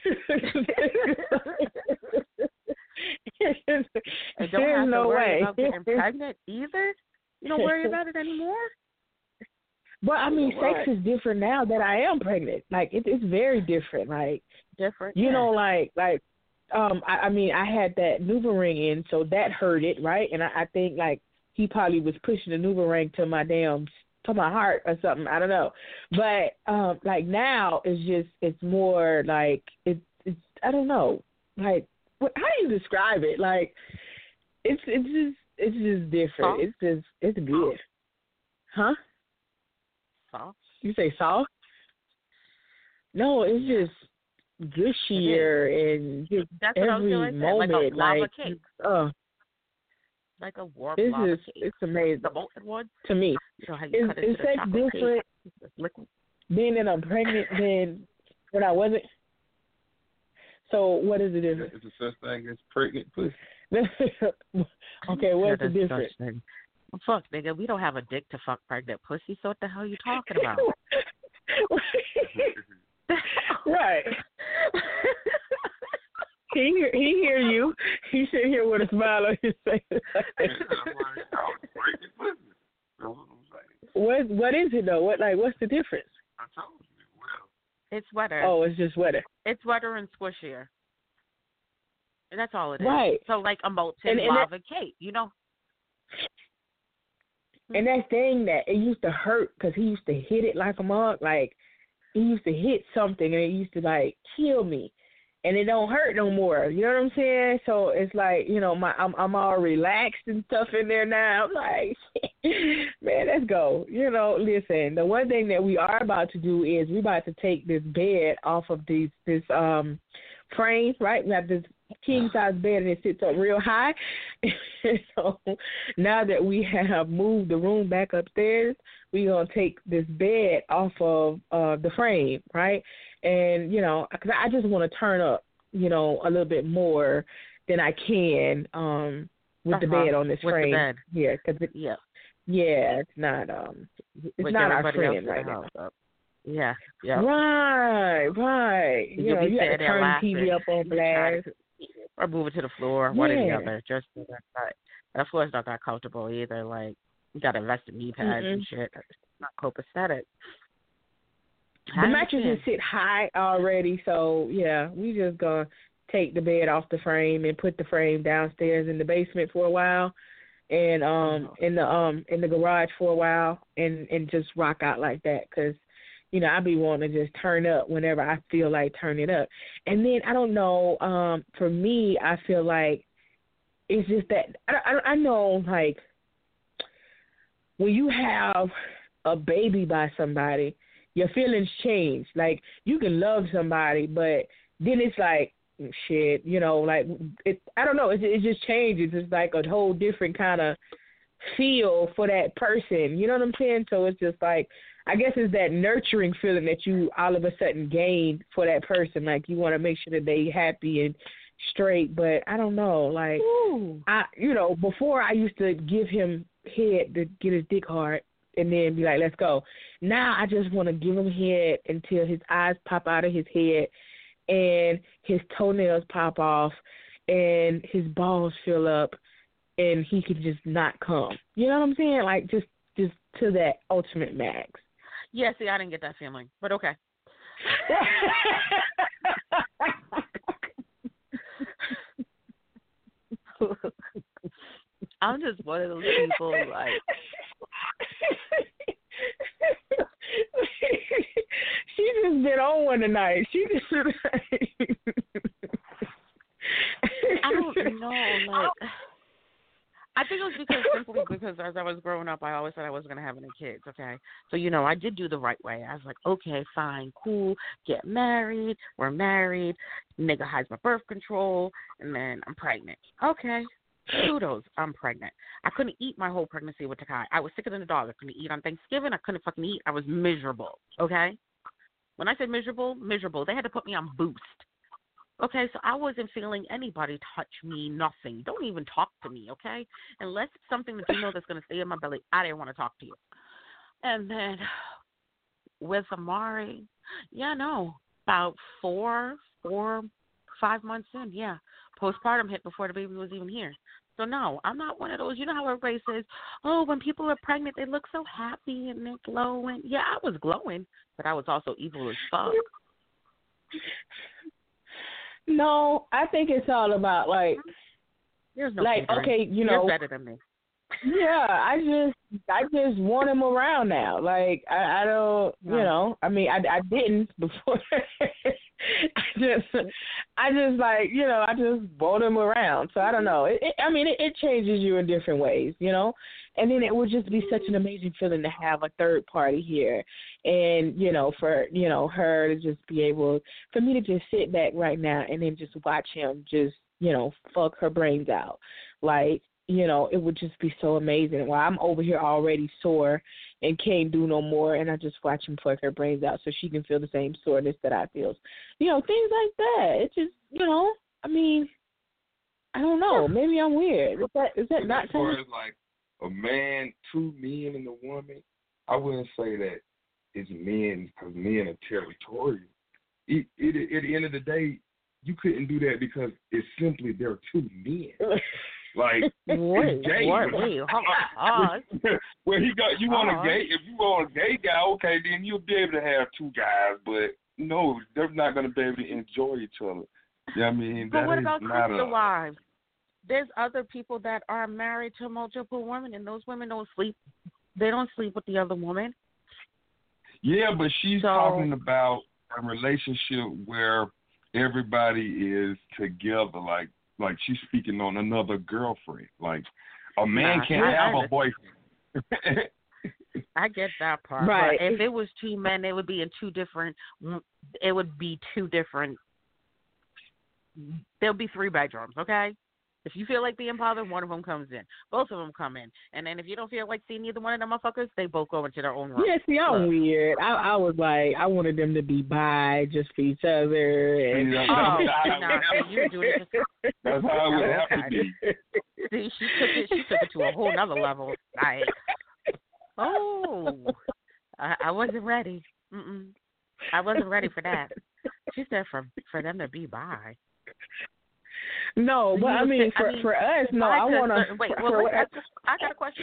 And don't There's have no to worry way. about getting pregnant either. You don't worry about it anymore. But I mean, What? sex is different now that I am pregnant. Like it, it's very different. Like Different. you yeah. know, like like um, I, I mean, I had that NuvaRing in, so that hurt it, right? And I, I think like he probably was pushing the NuvaRing to my damn to my heart or something. I don't know. But um, like now, it's just it's more like it's it's I don't know. Like, what, how do you describe it? Like, it's it's just it's just different. Soft? It's just it's good. Huh? Soft? You say soft? No, it's Yeah. just gushier and just That's what I was every gonna say. Like moment. a lava like, cake. uh, Like a warm it's lava just cake. it's amazing The molten one. to me. You know how you It's cut into it's the such chocolate different cake. It's liquid. being that I'm pregnant than when I wasn't. So what is the difference? It's a such thing as pregnant pussy. Okay, what's the That is difference? such thing. Well, fuck, nigga, we don't have a dick to fuck pregnant pussy, so what the hell are you talking about? Right. He hear, he hear you. He sit here with a smile on his face. What what is it though? What like what's the difference? I told you. Well, It's wetter. Oh, it's just wetter. It's wetter and squishier. And that's all it is. Right. So like a molten And- and lava that- cake, you know? And that thing that it used to hurt because he used to hit it like a mug. Like he used to hit something and it used to like kill me, and it don't hurt no more. You know what I'm saying? So it's like, you know, my I'm I'm all relaxed and stuff in there now. I'm like, man, let's go. You know, listen. The one thing that we are about to do is we about to take this bed off of these this um frame, right? We have this king size bed and it sits up real high. So now that we have moved the room back upstairs, we're going to take this bed off of uh, the frame, right? And, you know, cause I just want to turn up, you know, a little bit more than I can um, with uh-huh. the bed on this with frame. The bed. Yeah, cause it, yeah. yeah, it's not um, it's With not our everybody friend else in right the now. house up. Yeah, yeah. Right, right. You You'll know, be you got to sitting there turn the laughing. T V up on You try blast. to- Or move it to the floor, one or the Yeah. other. Just so that's not, and the floor's not that comfortable either. Like, you got to invest in knee pads Mm-mm. and shit. It's not copacetic. The mattresses sit high already, so yeah, we just gonna take the bed off the frame and put the frame downstairs in the basement for a while, and um in the um in the garage for a while, and and just rock out like that, cause you know I be wanting to just turn up whenever I feel like turning up, and then I don't know, um for me I feel like it's just that I I, I know like when you have a baby by somebody, your feelings change. Like, you can love somebody, but then it's like, shit, you know, like, it. I don't know, it, it just changes. It's like a whole different kind of feel for that person. You know what I'm saying? So it's just like, I guess it's that nurturing feeling that you all of a sudden gain for that person. Like, you want to make sure that they happy and straight, but I don't know. Like, Ooh. I, you know, before I used to give him head to get his dick hard and then be like, let's go. Now I just want to give him head until his eyes pop out of his head and his toenails pop off and his balls fill up and he can just not come. You know what I'm saying? Like, just, just to that ultimate max. Yeah, see, I didn't get that feeling, but okay. I'm just one of those people, like. She just been on one tonight. She just. I don't know, like. I think it was because simply because as I was growing up, I always said I wasn't going to have any kids, okay? So, you know, I did do the right way. I was like, okay, fine, cool, get married, we're married, nigga hides my birth control, and then I'm pregnant. Okay, kudos, I'm pregnant. I couldn't eat my whole pregnancy with Takai. I was sicker than a dog. I couldn't eat on Thanksgiving. I couldn't fucking eat. I was miserable, okay? When I say miserable, miserable. They had to put me on Boost. Okay, so I wasn't feeling anybody touch me, nothing. Don't even talk to me, okay? Unless it's something that you know that's going to stay in my belly, I didn't want to talk to you. And then with Amari, yeah, no, about four, four, five months in, yeah, postpartum hit before the baby was even here. So, no, I'm not one of those. You know how everybody says, oh, when people are pregnant, they look so happy and they're glowing. Yeah, I was glowing, but I was also evil as fuck. No, I think it's all about, like, There's no like, catering. okay, you know. You're better than me. Yeah, I just I just want him around now. Like I, I don't, you know. I mean, I, I didn't before. I just I just like you know I just want him around. So I don't know. It, it, I mean, it, it changes you in different ways, you know. And then it would just be such an amazing feeling to have a third party here, and you know, for you know her to just be able for me to just sit back right now and then just watch him just you know fuck her brains out, like. You know, it would just be so amazing. While I'm over here already sore and can't do no more, and I just watch him fuck her brains out so she can feel the same soreness that I feel. You know, things like that. It's just, you know, I mean, I don't know. Maybe I'm weird. Is that, is that not as far as like a man, two men, and a woman, I wouldn't say that it's men because men are territorial. It, it, at the end of the day, you couldn't do that because it's simply they're two men. Like wait, gay. What? Wait, hold on. Well, he got you want a gay. If you want a gay guy, okay, then you'll be able to have two guys. But no, they're not going to be able to enjoy each other. You know what I mean? But that what is about not crystal a, wives? There's other people that are married to multiple women, and those women don't sleep. They don't sleep with the other woman. Yeah, but she's so, talking about a relationship where everybody is together, like. Like, she's speaking on another girlfriend. Like, a man nah, can't I, have I, a boyfriend. I get that part. Right. But if it was two men, it would be in two different, it would be two different, there'll be three bedrooms, okay? If you feel like being bothered, one of them comes in. Both of them come in. And then if you don't feel like seeing either one of them motherfuckers, they both go into their own room. Yeah, see, I'm Look. weird. I, I was like, I wanted them to be bi just for each other. And Yeah, Oh, that's, no, see, you do it just, that's how it would have to be. see, she took it, she took it to a whole nother level. Like, oh, I, I wasn't ready. Mm-mm. I wasn't ready for that. She said for for them to be bi. No, So but I mean, say, for I mean, for us, no, I want to. Wait, well, for, wait, I, I got a question.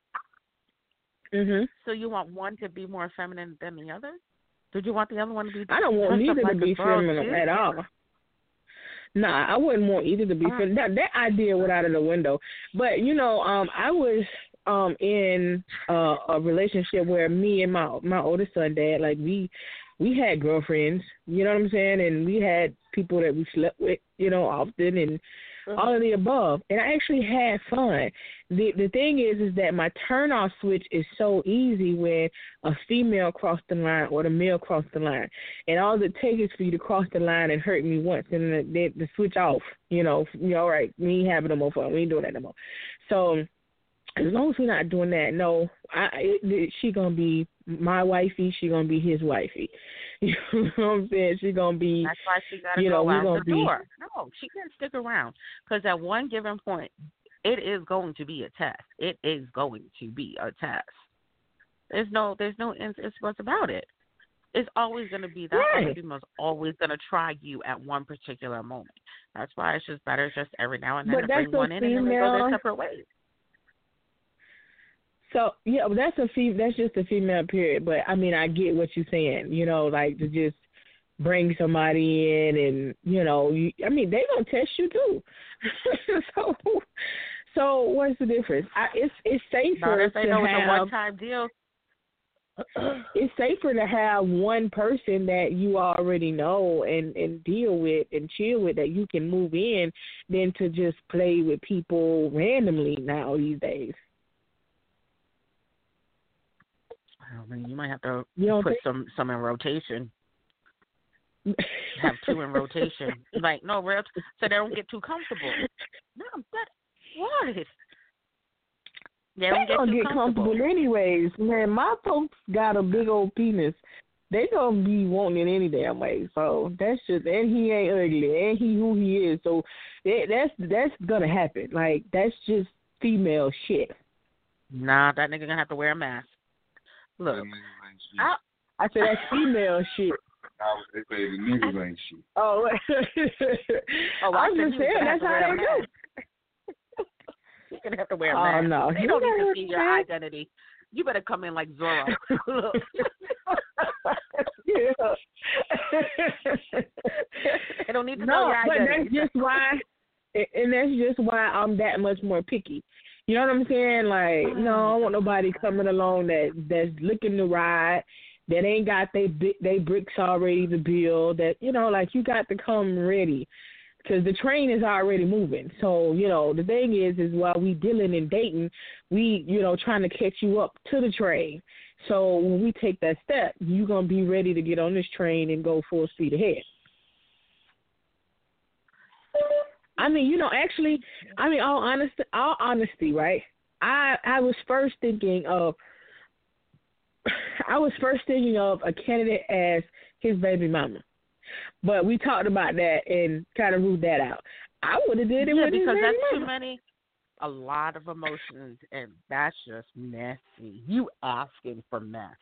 Mhm. So you want one to be more feminine than the other? Did you want the other one to be? I don't want neither like to be feminine at all. Nah, I wouldn't want either to be uh, feminine. That that idea went out of the window. But you know, um, I was um in uh, a relationship where me and my my oldest son, dad, like we we had girlfriends. You know what I'm saying? And we had people that we slept with, you know, often, and uh-huh. all of the above. And I actually had fun. The the thing is, is that my turn off switch is so easy when a female crossed the line or the male crossed the line. And all it takes is for you to cross the line and hurt me once, and the, the, the switch off. You know, you know, all right, we ain't having no more fun. We ain't doing that no more. So as long as we're not doing that, no, I it, it, she gonna be my wifey. She gonna be his wifey. You know what I'm saying? She gonna be. That's why she gotta you know, go out the be, door. No, she can't stick around because at one given point, it is going to be a test. It is going to be a test. There's no, there's no ifs and buts about it. It's always going to be that right. other female's always going to try you at one particular moment. That's why it's just better just every now and then but to that's bring one in female. and then they go their separate ways. So yeah, but that's a fem- that's just a female period. But I mean, I get what you're saying. You know, like to just bring somebody in, and you know, you, I mean, they gonna test you too. so, so what's the difference? I, it's it's safer Not if they to know have. it's a one-time deal. It's safer to have one person that you already know and, and deal with and chill with that you can move in than to just play with people randomly now these days. I mean, you might have to You don't put think? some, some in rotation. Have two in rotation. Like, no, real, so they don't get too comfortable. No, that, what? They They don't get gonna too get comfortable. comfortable anyways. Man, my folks got a big old penis. They gonna be wanting it any damn way. So that's just, and he ain't ugly, and he who he is. So that, that's that's gonna happen. Like that's just female shit. Nah, that nigga gonna have to wear a mask. Look, I, I said that's female shit. They say the niggas ain't shit. Oh, oh, I I'm said just he was saying gonna have that's to how wear a they mask. do. You're gonna have to wear a Oh mask. no, They you don't need to know see what your I'm identity. You better come in like Zorro. Look. They don't need to know No, your but identity. that's just why, and that's just why I'm that much more picky. You know what I'm saying? Like, no, I don't want nobody coming along that that's looking to ride, that ain't got they they bricks already to build. That, you know, like, you got to come ready, because the train is already moving. So, you know, the thing is, is while we dealing and dating, we, you know, trying to catch you up to the train. So when we take that step, you're gonna be ready to get on this train and go full speed ahead. I mean, you know, actually, I mean, all honesty, all honesty, right? I I was first thinking of, I was first thinking of a candidate as his baby mama, but we talked about that and kind of ruled that out. I would have did it yeah, with his because baby that's mama. too many, a lot of emotions, and that's just messy. You asking for mess.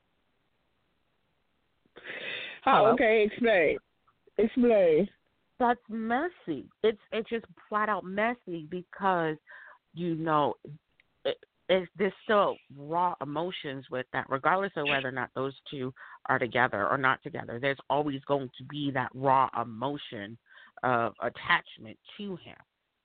Oh, okay, explain, explain. That's messy. It's it's just flat out messy because, you know, it, it, there's still raw emotions with that, regardless of whether or not those two are together or not together. There's always going to be that raw emotion of attachment to him.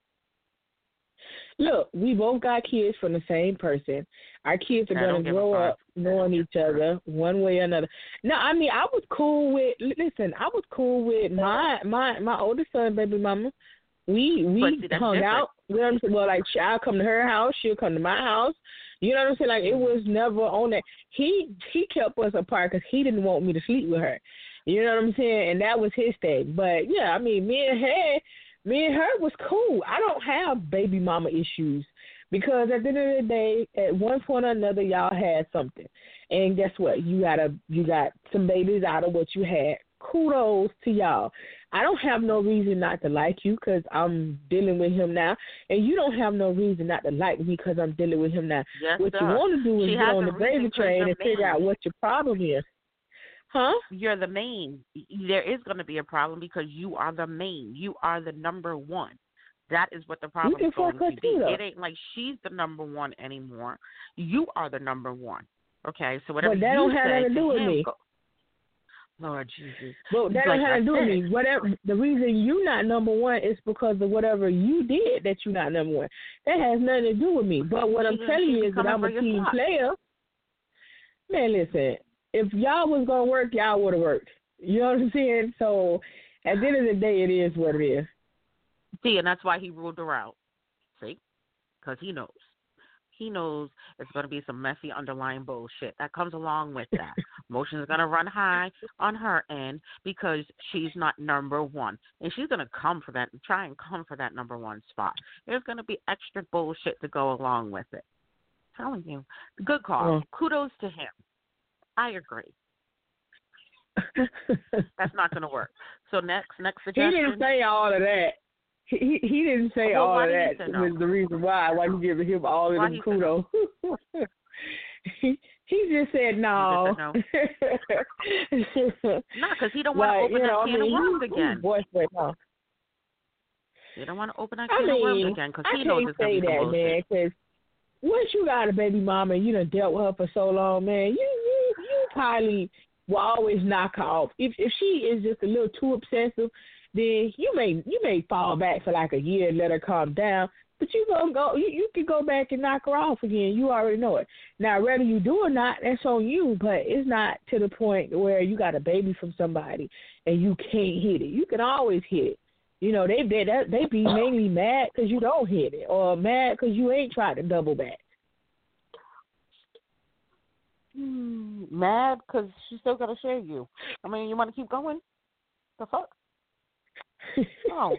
Look, we both got kids from the same person. Our kids are going to grow up knowing each other one way or another. No, I mean, I was cool with, listen, I was cool with my my, my oldest son, baby mama. We we see, hung different. out. You know what I'm saying? Well, like, I'll come to her house, she'll come to my house. You know what I'm saying? Like, it was never on that. He, he kept us apart because he didn't want me to sleep with her. You know what I'm saying? And that was his thing. But, yeah, I mean, me and her, Me and her was cool. I don't have baby mama issues because at the end of the day, at one point or another, y'all had something. And guess what? You got a, you got some babies out of what you had. Kudos to y'all. I don't have no reason not to like you because I'm dealing with him now. And you don't have no reason not to like me because I'm dealing with him now. Yes, what sir. you want to do is She get has on a the reason baby 'cause train you're and figure main. out what your problem is. Huh? You're the main. There is going to be a problem because you are the main. You are the number one. That is what the problem is going to be. It ain't like she's the number one anymore. You are the number one. Okay, so whatever but that you don't have say nothing to do with him, me. Go, Lord Jesus. But that like don't have I to do with said, me. Whatever the reason you not number one is because of whatever you did that you not number one. That has nothing to do with me. But what I'm she, telling she you is that I'm a your team slot. player. Man, listen. If y'all was gonna work, y'all would have worked. You know what I'm saying? So at the end of the day, it is what it is. See, and that's why he ruled her out. See, because he knows. He knows it's going to be some messy underlying bullshit that comes along with that. Emotions are going to run high on her end because she's not number one. And she's going to come for that and try and come for that number one spot. There's going to be extra bullshit to go along with it. I'm telling you. Good call. Oh. Kudos to him. I agree. That's not going to work. So next, next suggestion. He didn't say all of that. He he didn't say well, all of that no? was the reason why why you giving him all of why them kudos. he he just said no. He just said no, because he don't want like, to open you know, that can I mean, of worms he, again. Boyfriend, no. He don't want to open that I can mean, of worms again because he I knows can't it's going say to be that, some bullshit. man, because once you got a baby mama and you done dealt with her for so long, man, you you you probably will always knock her off. If if she is just a little too obsessive, then you may you may fall back for like a year and let her calm down. But you gonna go you, you can go back and knock her off again. You already know it. Now whether you do or not, that's on you, but it's not to the point where you got a baby from somebody and you can't hit it. You can always hit it. You know, they they they be mainly mad because you don't hit it or mad because you ain't tried to double back. Hmm, mad because she still got to share you. I mean, you want to keep going? The fuck? Oh.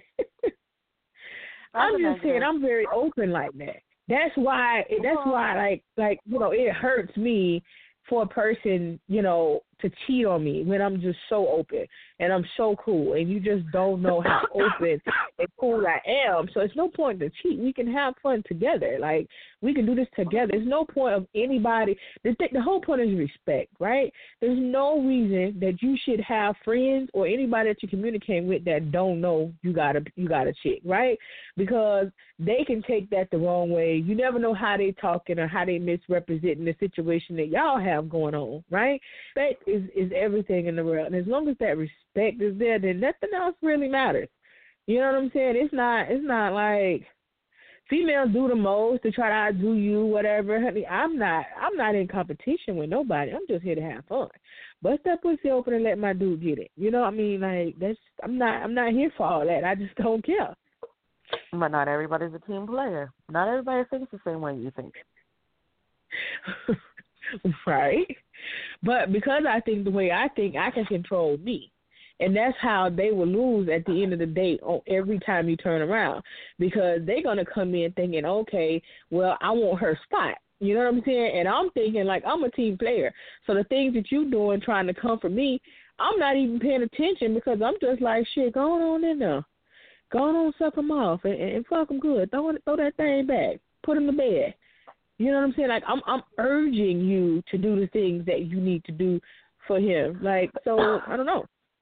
I'm just saying, I'm very open like that. That's why. That's why, like, like you know, it hurts me for a person, you know, to cheat on me when I'm just so open and I'm so cool, and you just don't know how open and cool I am. So it's no point to cheat. We can have fun together. Like, we can do this together. There's no point of anybody. The, th- the whole point is respect, right? There's no reason that you should have friends or anybody that you communicate with that don't know you got a you got a chick, right? Because they can take that the wrong way. You never know how they talking or how they misrepresenting the situation that y'all have going on, right? Respect is, is everything in the world. And as long as that respect is there, then nothing else really matters. You know what I'm saying? It's not it's not like females do the most to try to outdo you, whatever. Honey, I'm not. I'm not in competition with nobody. I'm just here to have fun. Bust that pussy open and let my dude get it. You know what I mean? Like that's. I'm not. I'm not here for all that. I just don't care. But not everybody's a team player. Not everybody thinks the same way you think. Right. But because I think the way I think, I can control me. And that's how they will lose at the end of the day on every time you turn around. Because they're going to come in thinking, okay, well, I want her spot. You know what I'm saying? And I'm thinking, like, I'm a team player. So the things that you're doing trying to comfort me, I'm not even paying attention because I'm just like, shit, going on in there. Go on, suck them off and, and fuck them good. Throw, throw that thing back. Put them to bed. You know what I'm saying? Like, I'm I'm urging you to do the things that you need to do for him. Like, so, I don't know.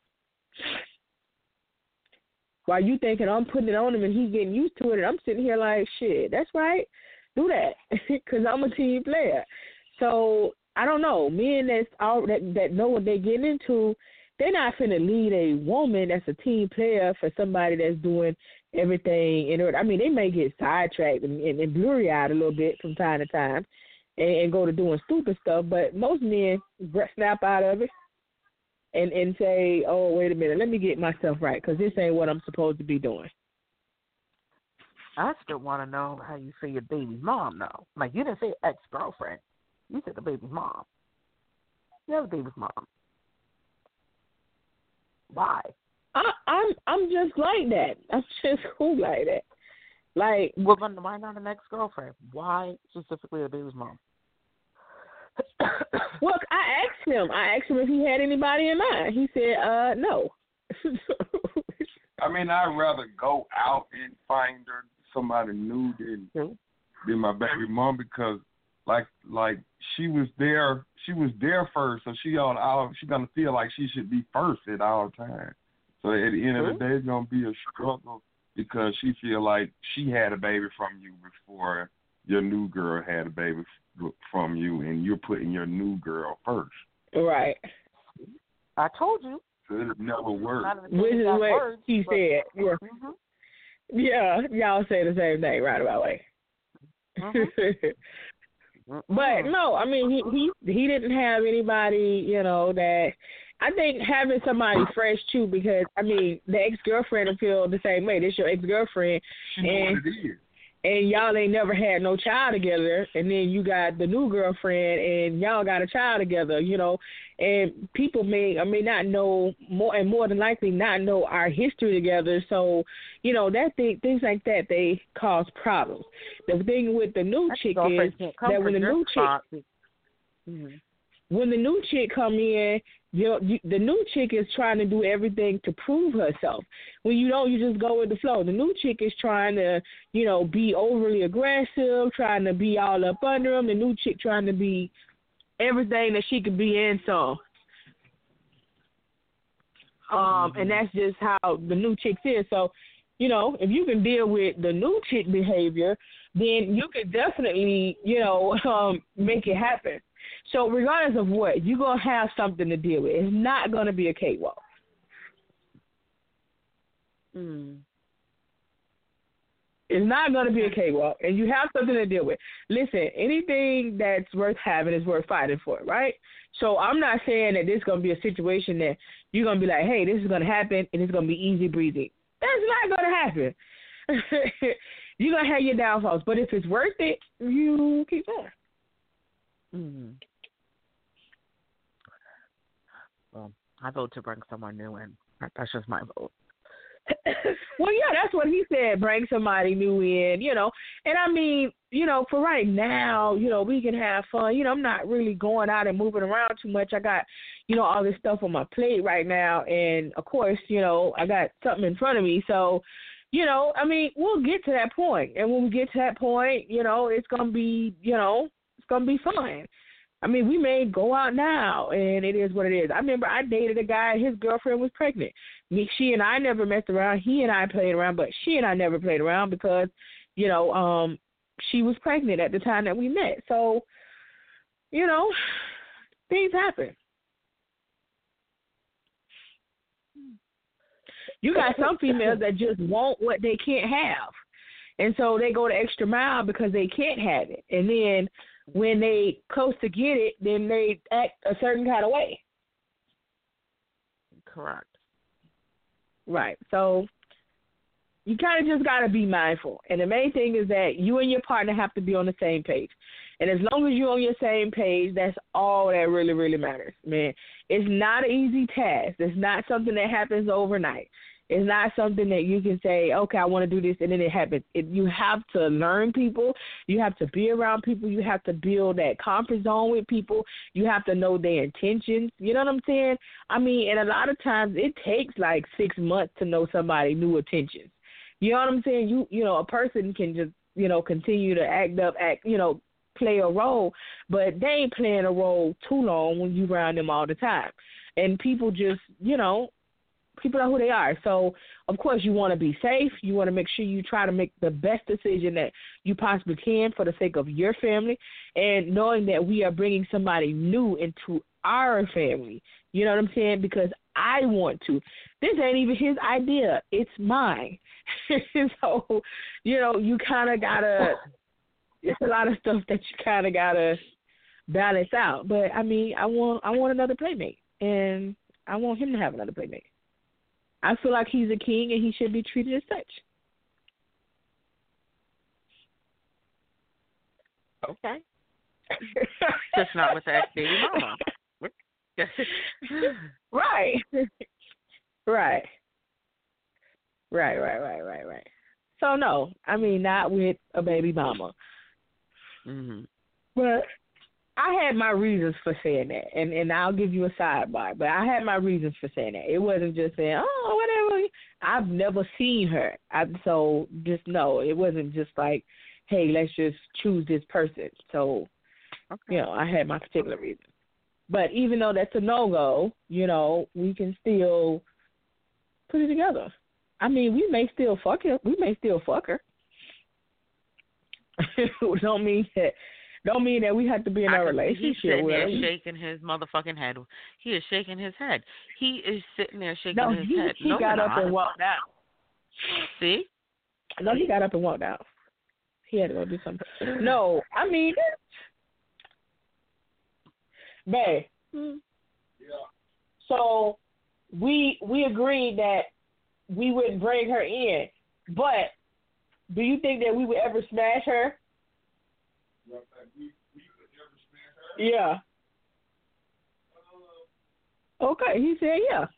While you thinking I'm putting it on him and he's getting used to it, and I'm sitting here like, shit, that's right. Do that because I'm a team player. So, I don't know. Men that's all, that, that know what they're getting into, they're not finna lead a woman that's a team player for somebody that's doing everything in order. I mean, they may get sidetracked and, and, and blurry-eyed a little bit from time to time and, and go to doing stupid stuff, but most men snap out of it and, and say, oh, wait a minute, let me get myself right because this ain't what I'm supposed to be doing. I still want to know how you say your baby's mom, though. Like, you didn't say ex-girlfriend. You said the baby's mom. You have a baby's mom. Why? I, I'm I'm just like that. I'm just cool like that. Like, well, then why not an ex-girlfriend? Why specifically the baby's mom? Well, I asked him. I asked him if he had anybody in mind. He said, uh, no. I mean, I'd rather go out and find her somebody new than mm-hmm. than my baby mom because, like, like she was there. She was there first, so she all all she gonna feel like she should be first at all times. So at the end of the day, it's gonna be a struggle because she feel like she had a baby from you before your new girl had a baby from you, and you're putting your new girl first. Right. I told you. So it never worked. Which is what words, he but, said. Yeah. Mm-hmm. Yeah, y'all say the same thing right about way. Mm-hmm. But no, I mean he, he he didn't have anybody, you know, that I think having somebody fresh too because I mean the ex girlfriend will feel the same way. This your ex girlfriend and and y'all ain't never had no child together and then you got the new girlfriend and y'all got a child together, you know, and people may or may not know more and more than likely not know our history together. So, you know, that thing things like that they cause problems. The thing with the new That's chick is that when the new chick mm-hmm. when the new chick come in, you know, you, the new chick is trying to do everything to prove herself. When you don't, you just go with the flow. The new chick is trying to, you know, be overly aggressive, trying to be all up under him. The new chick trying to be everything that she could be in some. Um, and that's just how the new chick is. So, you know, if you can deal with the new chick behavior, then you could definitely, you know, um, make it happen. So regardless of what, you're going to have something to deal with. It's not going to be a cakewalk. Mm. It's not going to be a cakewalk, and you have something to deal with. Listen, anything that's worth having is worth fighting for, right? So I'm not saying that this is going to be a situation that you're going to be like, hey, this is going to happen, and it's going to be easy breezy. That's not going to happen. You're going to have your downfalls, but if it's worth it, you keep going. Mm-hmm. Well, I vote to bring someone new in. That's just my vote. Well, yeah, that's what he said. Bring somebody new in, you know. And I mean, you know, for right now, you know, we can have fun. You know, I'm not really going out and moving around too much. I got, you know, all this stuff on my plate right now. And, of course, you know, I got something in front of me. So, you know, I mean, we'll get to that point. And when we get to that point, you know, it's going to be, you know, it's going to be fun. I mean, we may go out now, and it is what it is. I remember I dated a guy, and his girlfriend was pregnant. Me, she and I never messed around. He and I played around, but she and I never played around because, you know, um, she was pregnant at the time that we met. So, you know, things happen. You got some females that just want what they can't have. And so they go the extra mile because they can't have it. And then when they close to get it, then they act a certain kind of way. Correct. Right. So you kind of just got to be mindful. And the main thing is that you and your partner have to be on the same page. And as long as you're on your same page, that's all that really, really matters, man. It's not an easy task. It's not something that happens overnight. It's not something that you can say, okay, I want to do this, and then it happens. It, you have to learn people. You have to be around people. You have to build that comfort zone with people. You have to know their intentions. You know what I'm saying? I mean, and a lot of times it takes like six months to know somebody new intentions. You know what I'm saying? You you know, a person can just, you know, continue to act up, act, you know, play a role, but they ain't playing a role too long when you around them all the time. And people just, you know, people are who they are. So, of course, you want to be safe. You want to make sure you try to make the best decision that you possibly can for the sake of your family, and knowing that we are bringing somebody new into our family. You know what I'm saying? Because I want to. This ain't even his idea. It's mine. So, you know, you kind of got to, it's a lot of stuff that you kind of got to balance out. But, I mean, I want I want another playmate, and I want him to have another playmate. I feel like he's a king, and he should be treated as such. Okay. Just not with that baby mama. Right. Right. Right, right, right, right, right. So, no, I mean, not with a baby mama. Mm-hmm. But I had my reasons for saying that, and, and I'll give you a sidebar, but I had my reasons for saying that. It wasn't just saying, oh, whatever. I've never seen her. I, so just know, it wasn't just like, hey, let's just choose this person. So, okay. You know, I had my particular reasons. But even though that's a no-go, you know, we can still put it together. I mean, we may still fuck her. We may still fuck her. don't mean that. Don't mean that we have to be in a relationship. He's sitting with there him. shaking his motherfucking head. He is shaking his head. He is sitting there shaking no, his he, head. He no, got up not. and walked out. See? No, he got up and walked out. He had to go do something. No, I mean, babe. Yeah. So we we agreed that we wouldn't bring her in, but do you think that we would ever smash her? Yeah. Okay, he said yeah.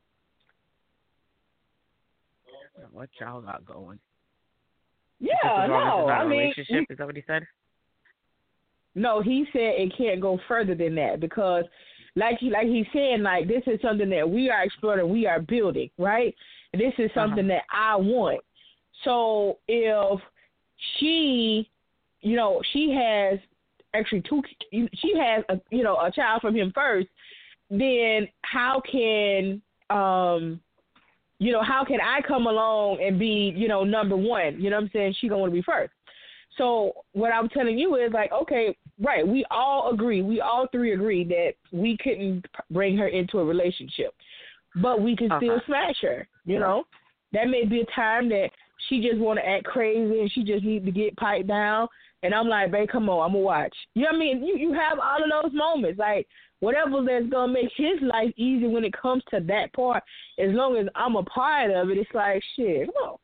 What y'all got going? Yeah, no, I mean, relationship, is that what he said? No, he said it can't go further than that because, like he like he's saying, like this is something that we are exploring, we are building, right? This is something uh-huh. that I want. So if she, you know, she has actually two, she has a, you know, a child from him first, then how can, um, you know, how can I come along and be, you know, number one? You know what I'm saying? She gonna want to be first. So what I'm telling you is like, okay, right, we all agree, we all three agree that we couldn't bring her into a relationship, but we can okay. still smash her, you know? That may be a time that she just want to act crazy and she just need to get piped down. And I'm like, babe, come on, I'm going to watch. You know what I mean? You, you have all of those moments. Like, whatever that's going to make his life easy when it comes to that part, as long as I'm a part of it, it's like, shit, come on.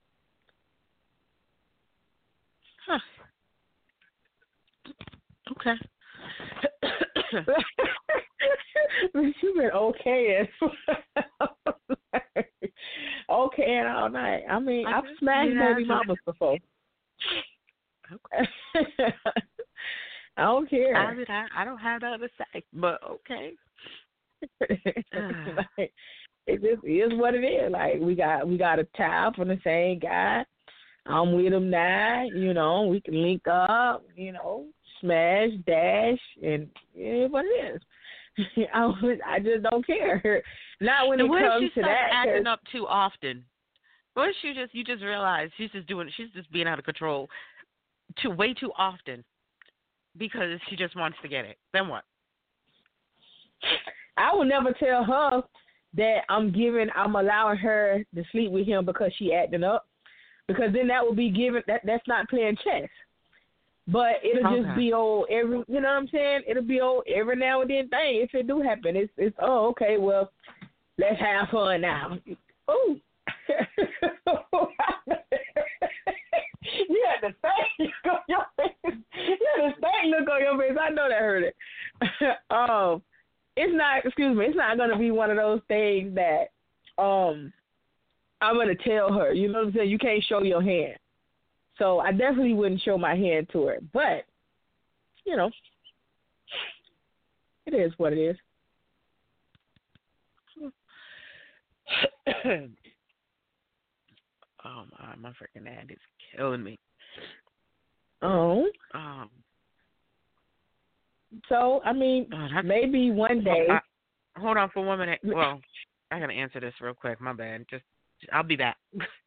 Huh. Okay. You've been okay okay and all night. I mean, I I've smashed baby mamas before. Okay. I don't care. I mean, I, I don't have that to say, but okay. Like, it just is what it is. Like we got we got a child from the same guy. I'm with him now. You know, we can link up. You know, smash, dash, and yeah, what it is. I, I just don't care. Not when and it what comes if she to starts that. Acting up too often. What if she just you just realize she's just doing she's just being out of control too way too often because she just wants to get it. Then what? I would never tell her that I'm giving I'm allowing her to sleep with him because she acting up. because then that will be given that that's not playing chess. But it'll Okay. just be old every, you know what I'm saying? It'll be old every now and then thing. If it do happen, it's it's oh okay, well, let's have fun now. Ooh. You had the same look on your face. You had the same look on your face. I know that hurt it. um, it's not. Excuse me. It's not gonna be one of those things that um I'm gonna tell her. You know what I'm saying? You can't show your hand. So I definitely wouldn't show my hand to her. But you know, it is what it is. Oh my, my freaking ad is killing me. Oh. Um. So I mean, Oh, maybe one day. I, hold on for one minute. Well, I gotta answer this real quick. My bad. Just, I'll be back.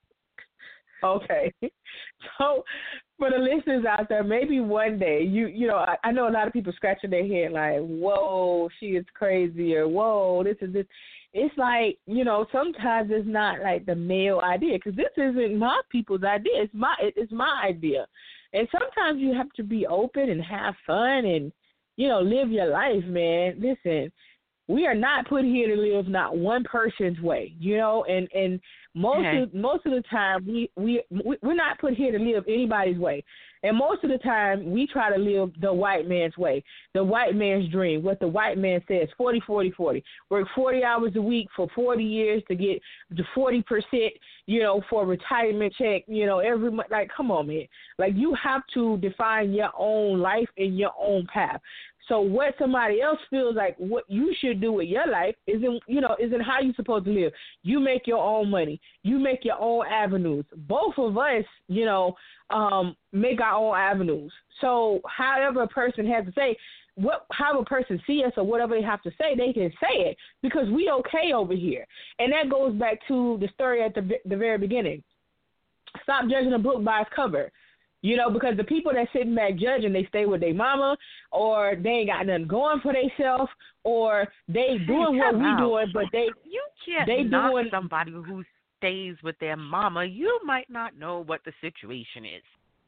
Okay. So for the listeners out there, maybe one day, you you know, I, I know a lot of people scratching their head like, whoa, she is crazy, or whoa, this is this. It's like, you know, sometimes it's not like the male idea, because this isn't my people's idea. It's my it's my idea. And sometimes you have to be open and have fun and, you know, live your life, man. Listen, we are not put here to live not one person's way, you know, and, and most okay. of most of the time we, we we're not put here to live anybody's way. And most of the time we try to live the white man's way, the white man's dream, what the white man says, forty, forty, forty. Work forty hours a week for forty years to get the forty percent, you know, for retirement check, you know, every month. Like, come on, man. Like, you have to define your own life and your own path. So what somebody else feels like what you should do with your life isn't, you know, isn't how you're supposed to live. You make your own money. You make your own avenues. Both of us, you know, um, make our own avenues. So however a person has to say, what, how a person see us or whatever they have to say, they can say it because we okay over here. And that goes back to the story at the, the very beginning. Stop judging a book by its cover. You know, because the people that sitting back judging, they stay with their mama, or they ain't got nothing going for themselves, or they doing hey, what we out. doing, but they you can't they knock doing somebody who stays with their mama. You might not know what the situation is.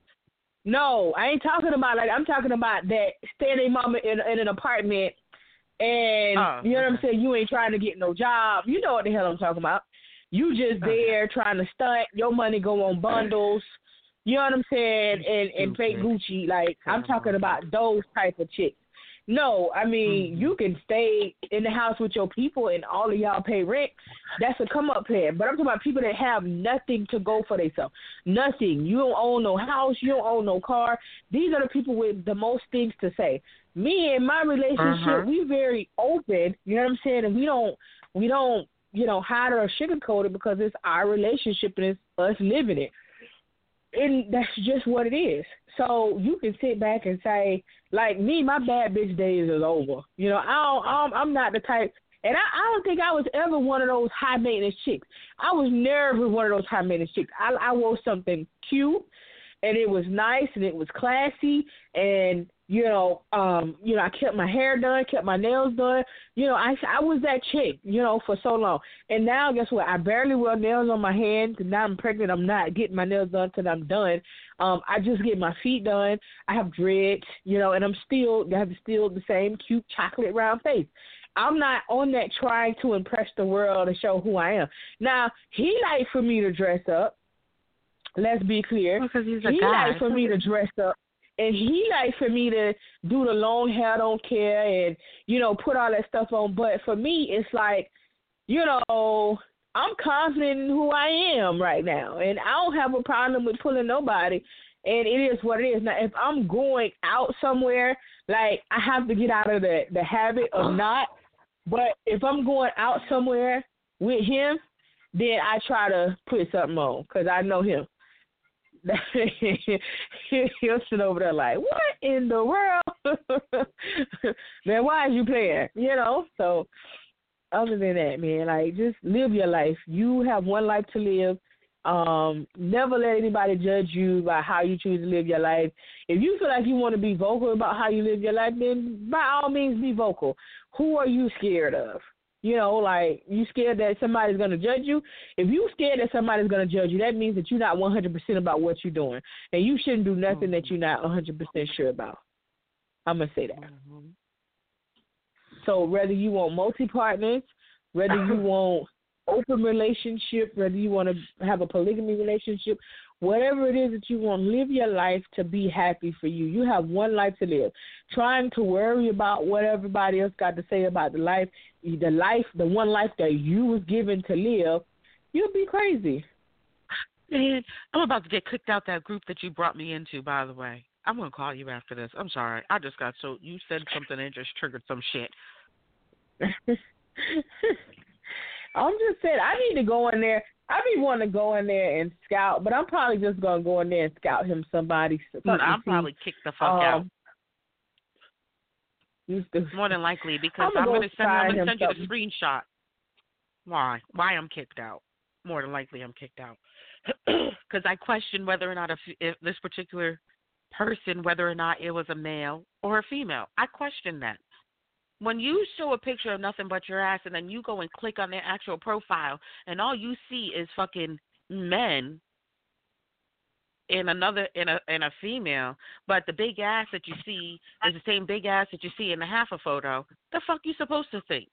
No, I ain't talking about like I'm talking about that stay their mama in, in an apartment, and oh, you know okay. what I'm saying. You ain't trying to get no job. You know what the hell I'm talking about. You just okay. there trying to stunt. Your money go on bundles. You know what I'm saying? And and fake Gucci. Like, I'm talking about those type of chicks. No, I mean, mm-hmm. you can stay in the house with your people and all of y'all pay rent. That's a come-up plan. But I'm talking about people that have nothing to go for themselves. Nothing. You don't own no house. You don't own no car. These are the people with the most things to say. Me and my relationship, uh-huh. we very open. You know what I'm saying? And we don't, we don't, you know, hide or sugarcoat it because it's our relationship and it's us living it. And that's just what it is. So you can sit back and say, like me, my bad bitch days is over. You know, I don't, I don't, I'm not the type, and I, I don't think I was ever one of those high maintenance chicks. I was never one of those high maintenance chicks. I, I wore something cute, and it was nice, and it was classy, and you know, um, you know, I kept my hair done, kept my nails done. You know, I, I was that chick, you know, for so long. And now, guess what? I barely wear nails on my hand. Now I'm pregnant. I'm not getting my nails done till I'm done. Um, I just get my feet done. I have dreads, you know, and I'm still, I have still the same cute chocolate round face. I'm not on that trying to impress the world and show who I am. Now, he likes for me to dress up. Let's be clear. Because he's a he guy. likes for me to dress up. And he likes for me to do the long hair, don't care, and, you know, put all that stuff on. But for me, it's like, you know, I'm confident in who I am right now. And I don't have a problem with pulling nobody. And it is what it is. Now, if I'm going out somewhere, like, I have to get out of the, the habit of not. But if I'm going out somewhere with him, then I try to put something on because I know him. He'll sit over there like, what in the world? Man, why are you playing? You know? So, other than that, man, like, just live your life. You have one life to live. Um, never let anybody judge you by how you choose to live your life. If you feel like you want to be vocal about how you live your life, then by all means be vocal. Who are you scared of? You know, like, you scared that somebody's going to judge you. If you scared that somebody's going to judge you, that means that you're not one hundred percent about what you're doing. And you shouldn't do nothing mm-hmm. that you're not one hundred percent sure about. I'm going to say that. Mm-hmm. So whether you want multi-partners, whether you want open relationship, whether you want to have a polygamy relationship, whatever it is that you want, live your life to be happy for you. You have one life to live. Trying to worry about what everybody else got to say about the life, the life, the one life that you was given to live, you'll be crazy. Man, I'm about to get kicked out that group that you brought me into, by the way. I'm going to call you after this. I'm sorry. I just got so, you said something and just triggered some shit. I'm just saying, I need to go in there. I be wanting to go in there and scout, but I'm probably just going to go in there and scout him somebody. I'll probably kick the fuck um, out. More than likely, because I'm, I'm going to send, I'm gonna send you the screenshot. Why? Why I'm kicked out. More than likely I'm kicked out. Because I question whether or not if, if this particular person, whether or not it was a male or a female. I question that. When you show a picture of nothing but your ass and then you go and click on their actual profile and all you see is fucking men in another in a in a female, but the big ass that you see is the same big ass that you see in the half a photo, the fuck you supposed to think?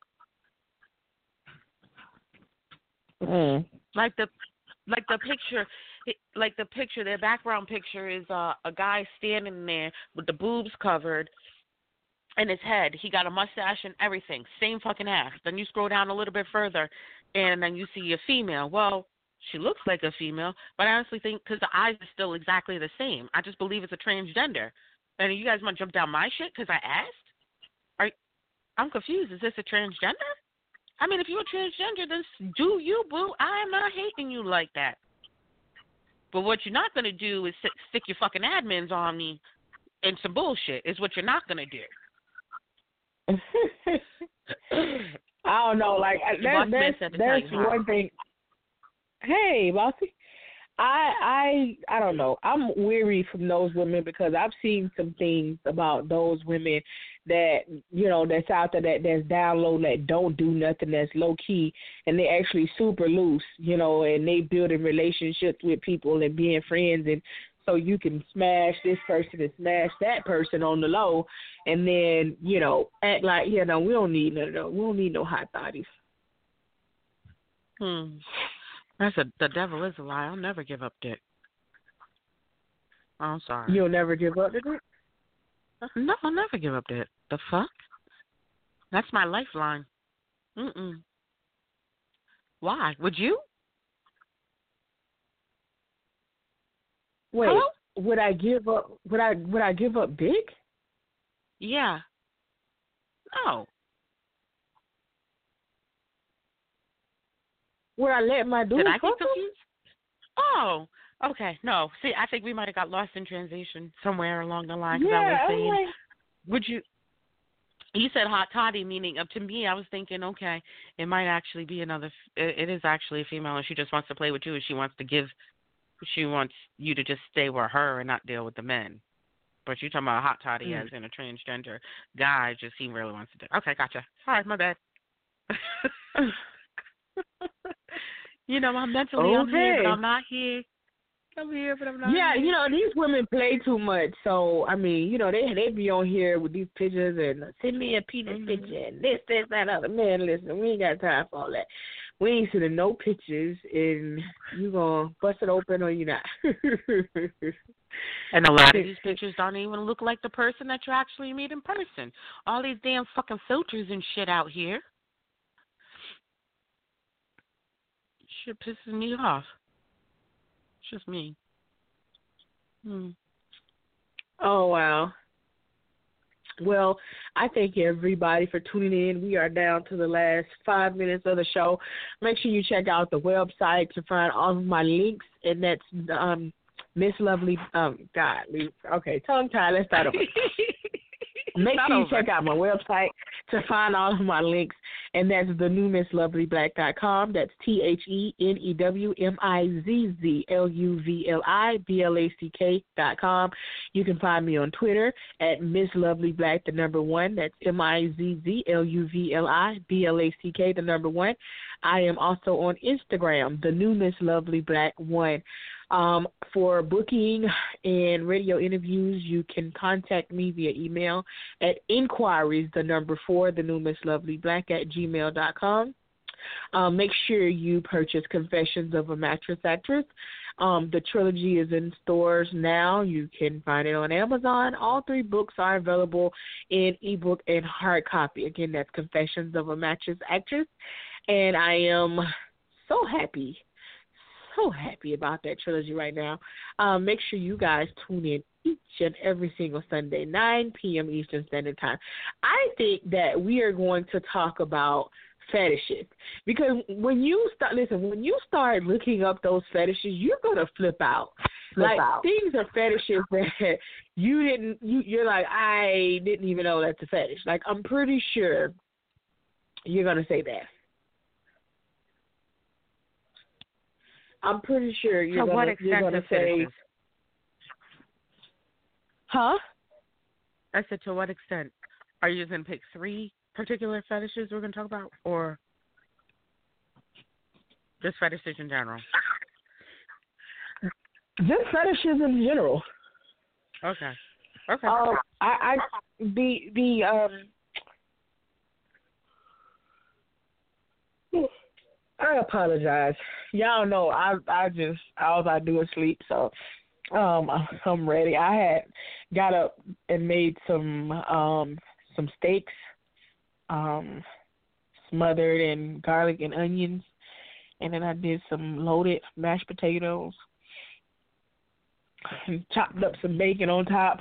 Mm. Like the like the picture like the picture, their background picture is uh, a guy standing there with the boobs covered. In his head, he got a mustache and everything, same fucking ass. Then you scroll down a little bit further, and then you see a female. Well, she looks like a female, but I honestly think because the eyes are still exactly the same. I just believe it's a transgender. And you guys want to jump down my shit because I asked? Are I'm confused. Is this a transgender? I mean, if you're a transgender, then do you, boo. I am not hating you like that. But what you're not going to do is sit, stick your fucking admins on me and some bullshit is what you're not going to do. I don't know, like that, that's that's one thing. Hey, bossy, I I I don't know. I'm weary from those women because I've seen some things about those women that you know that's out there that that's down low, that don't do nothing, that's low key, and they actually super loose, you know, and they building relationships with people and being friends and. So you can smash this person and smash that person on the low, and then you know act like you know we don't need no, no we don't need no hot bodies. Hmm. That's a the devil is a lie. I'll never give up dick. Oh, I'm sorry. You'll never give up dick? No, I'll never give up dick. The fuck? That's my lifeline. Mm-mm. Why? Would you? Wait, Hello? would I give up? Would I would I give up big? Yeah. No. Would I let my dude? Did I get confused? Oh, okay. No. See, I think we might have got lost in translation somewhere along the line. Yeah. I was saying, like... would you? You said hot toddy, meaning up to me. I was thinking, okay, it might actually be another. It is actually a female, and she just wants to play with you, and she wants to give. She wants you to just stay with her and not deal with the men. But you're talking about a hot toddy mm. as in a transgender guy, just he really wants to do. Okay, gotcha. Sorry, my bad. You know, I'm mentally okay. I'm here, but I'm not here. I'm here, but I'm not yeah, here. you know, these women play too much. So, I mean, you know, they they be on here with these pictures and send me a penis mm-hmm. picture and this, this, that, other. Man, listen, we ain't got time for all that. We ain't sending no pictures, and you gonna bust it open or you not. And a lot of these pictures don't even look like the person that you actually meet in person. All these damn fucking filters and shit out here. Shit pisses me off. It's just me. Hmm. Oh, wow. Well, I thank everybody for tuning in. We are down to the last five minutes of the show. Make sure you check out the website to find all of my links, and that's um, Miss Lovely. Um, God, okay, tongue tied. Let's start over. Make sure you check out my website to find all of my links, and that's the new miss lovely black dot com. That's T H E N E W M I Z Z L U V L I B L A C K dot com. You can find me on Twitter at Miss Lovely Black, the number one. That's M I Z Z L U V L I B L A C K, the number one. I am also on Instagram, the new Miss Lovely Black one. Um, for booking and radio interviews, you can contact me via email at inquiries, the number four, the new Miss Lovely Black at gmail dot com. Um, make sure you purchase Confessions of a Mattress Actress. Um, the trilogy is in stores now. You can find it on Amazon. All three books are available in ebook and hard copy. Again, that's Confessions of a Mattress Actress. And I am so happy So happy about that trilogy right now. Um, make sure you guys tune in each and every single Sunday, nine p.m. Eastern Standard Time. I think that we are going to talk about fetishes, because when you start, listen, when you start looking up those fetishes, you're gonna flip out. Flip like out. Things are fetishes that you didn't. You, you're like, I didn't even know that's a fetish. Like, I'm pretty sure you're gonna say that. I'm pretty sure you're to gonna, what extent you're gonna say, fetishes? huh? I said, to what extent? Are you going to pick three particular fetishes we're going to talk about, or just fetishes in general? Just fetishes in general. Okay. Okay. Um, I, I, the, the, um, I apologize. Y'all know I I just all I do is sleep, so um I'm ready. I had got up and made some um some steaks, um smothered in garlic and onions, and then I did some loaded mashed potatoes and chopped up some bacon on top.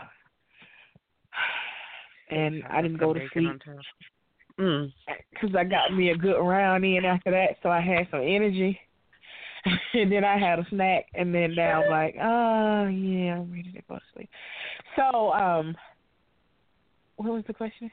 And I didn't go to sleep. Mm. Because I got me a good round in after that, so I had some energy. And then I had a snack, and then now I'm like, oh, yeah, I'm ready to go to sleep. So, um, what was the question?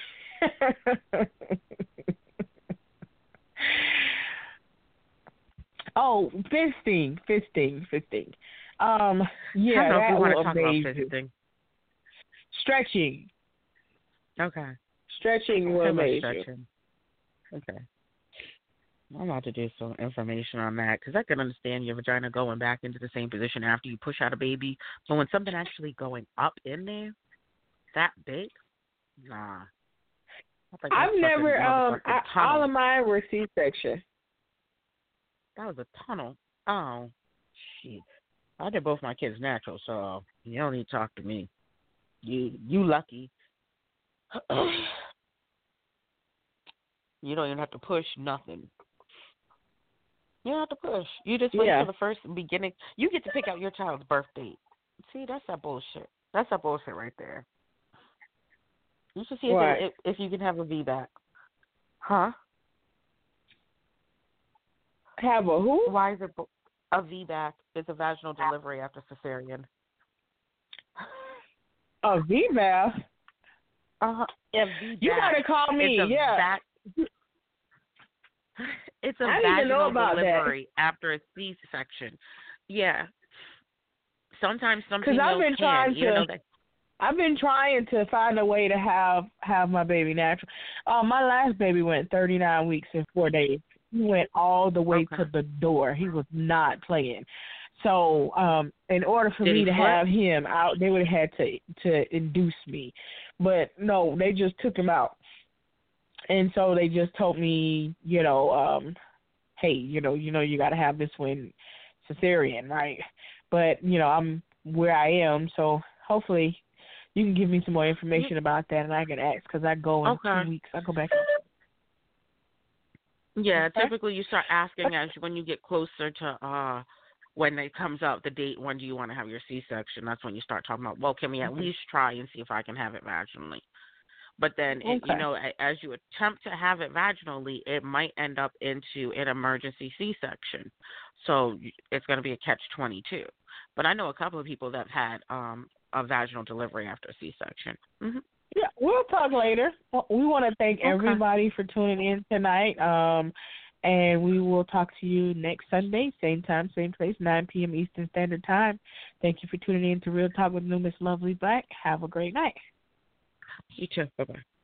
oh, fisting, fisting, fisting. Um, yeah, I don't know that if we want will to talk amaze about you. fisting. Stretching. Okay. Stretching will amaze you. Okay. I'm about to do some information on that, because I can understand your vagina going back into the same position after you push out a baby. But when something actually going up in there, that big, nah. I've never, um, I, all of mine were C-section. That was a tunnel. Oh, shit. I did both my kids natural, so you don't need to talk to me. You, you lucky. You don't even have to push nothing. You don't have to push. You just wait yeah. till the first beginning. You get to pick out your child's birth date. See, that's that bullshit. That's that bullshit right there. You should see right. if, if you can have a V BAC. Huh? Have a who? Why is it a V BAC? It's a vaginal delivery after cesarean. A V BAC? Uh-huh. A V BAC. You gotta call me. It's a yeah. Vac- it's a I didn't even know vaginal about delivery that. after a C-section. Yeah. Sometimes some Because females I've been can, trying even to. though they... I've been trying to find a way to have have my baby natural. Uh, my last baby went thirty-nine weeks and four days. He went all the way okay. to the door. He was not playing. So, um, in order for Did me to flip? have him out, they would have had to to induce me. But no, they just took him out. And so they just told me, you know, um, hey, you know, you know, you got to have this one cesarean, right? But you know, I'm where I am, so hopefully you can give me some more information about that, and I can ask because I go in okay. two weeks. I go back. Yeah, okay. typically you start asking as when you get closer to uh when it comes up the date. When do you want to have your C-section? That's when you start talking about. Well, can we at mm-hmm. least try and see if I can have it vaginally? But then, okay. it, you know, as you attempt to have it vaginally, it might end up into an emergency C-section. So it's going to be a catch twenty-two. But I know a couple of people that have had um, a vaginal delivery after a C-section. Mm-hmm. Yeah, we'll talk later. We want to thank Okay. everybody for tuning in tonight. Um, and we will talk to you next Sunday, same time, same place, nine p.m. Eastern Standard Time. Thank you for tuning in to Real Talk with New Miss Lovely Black. Have a great night. You too. Bye-bye.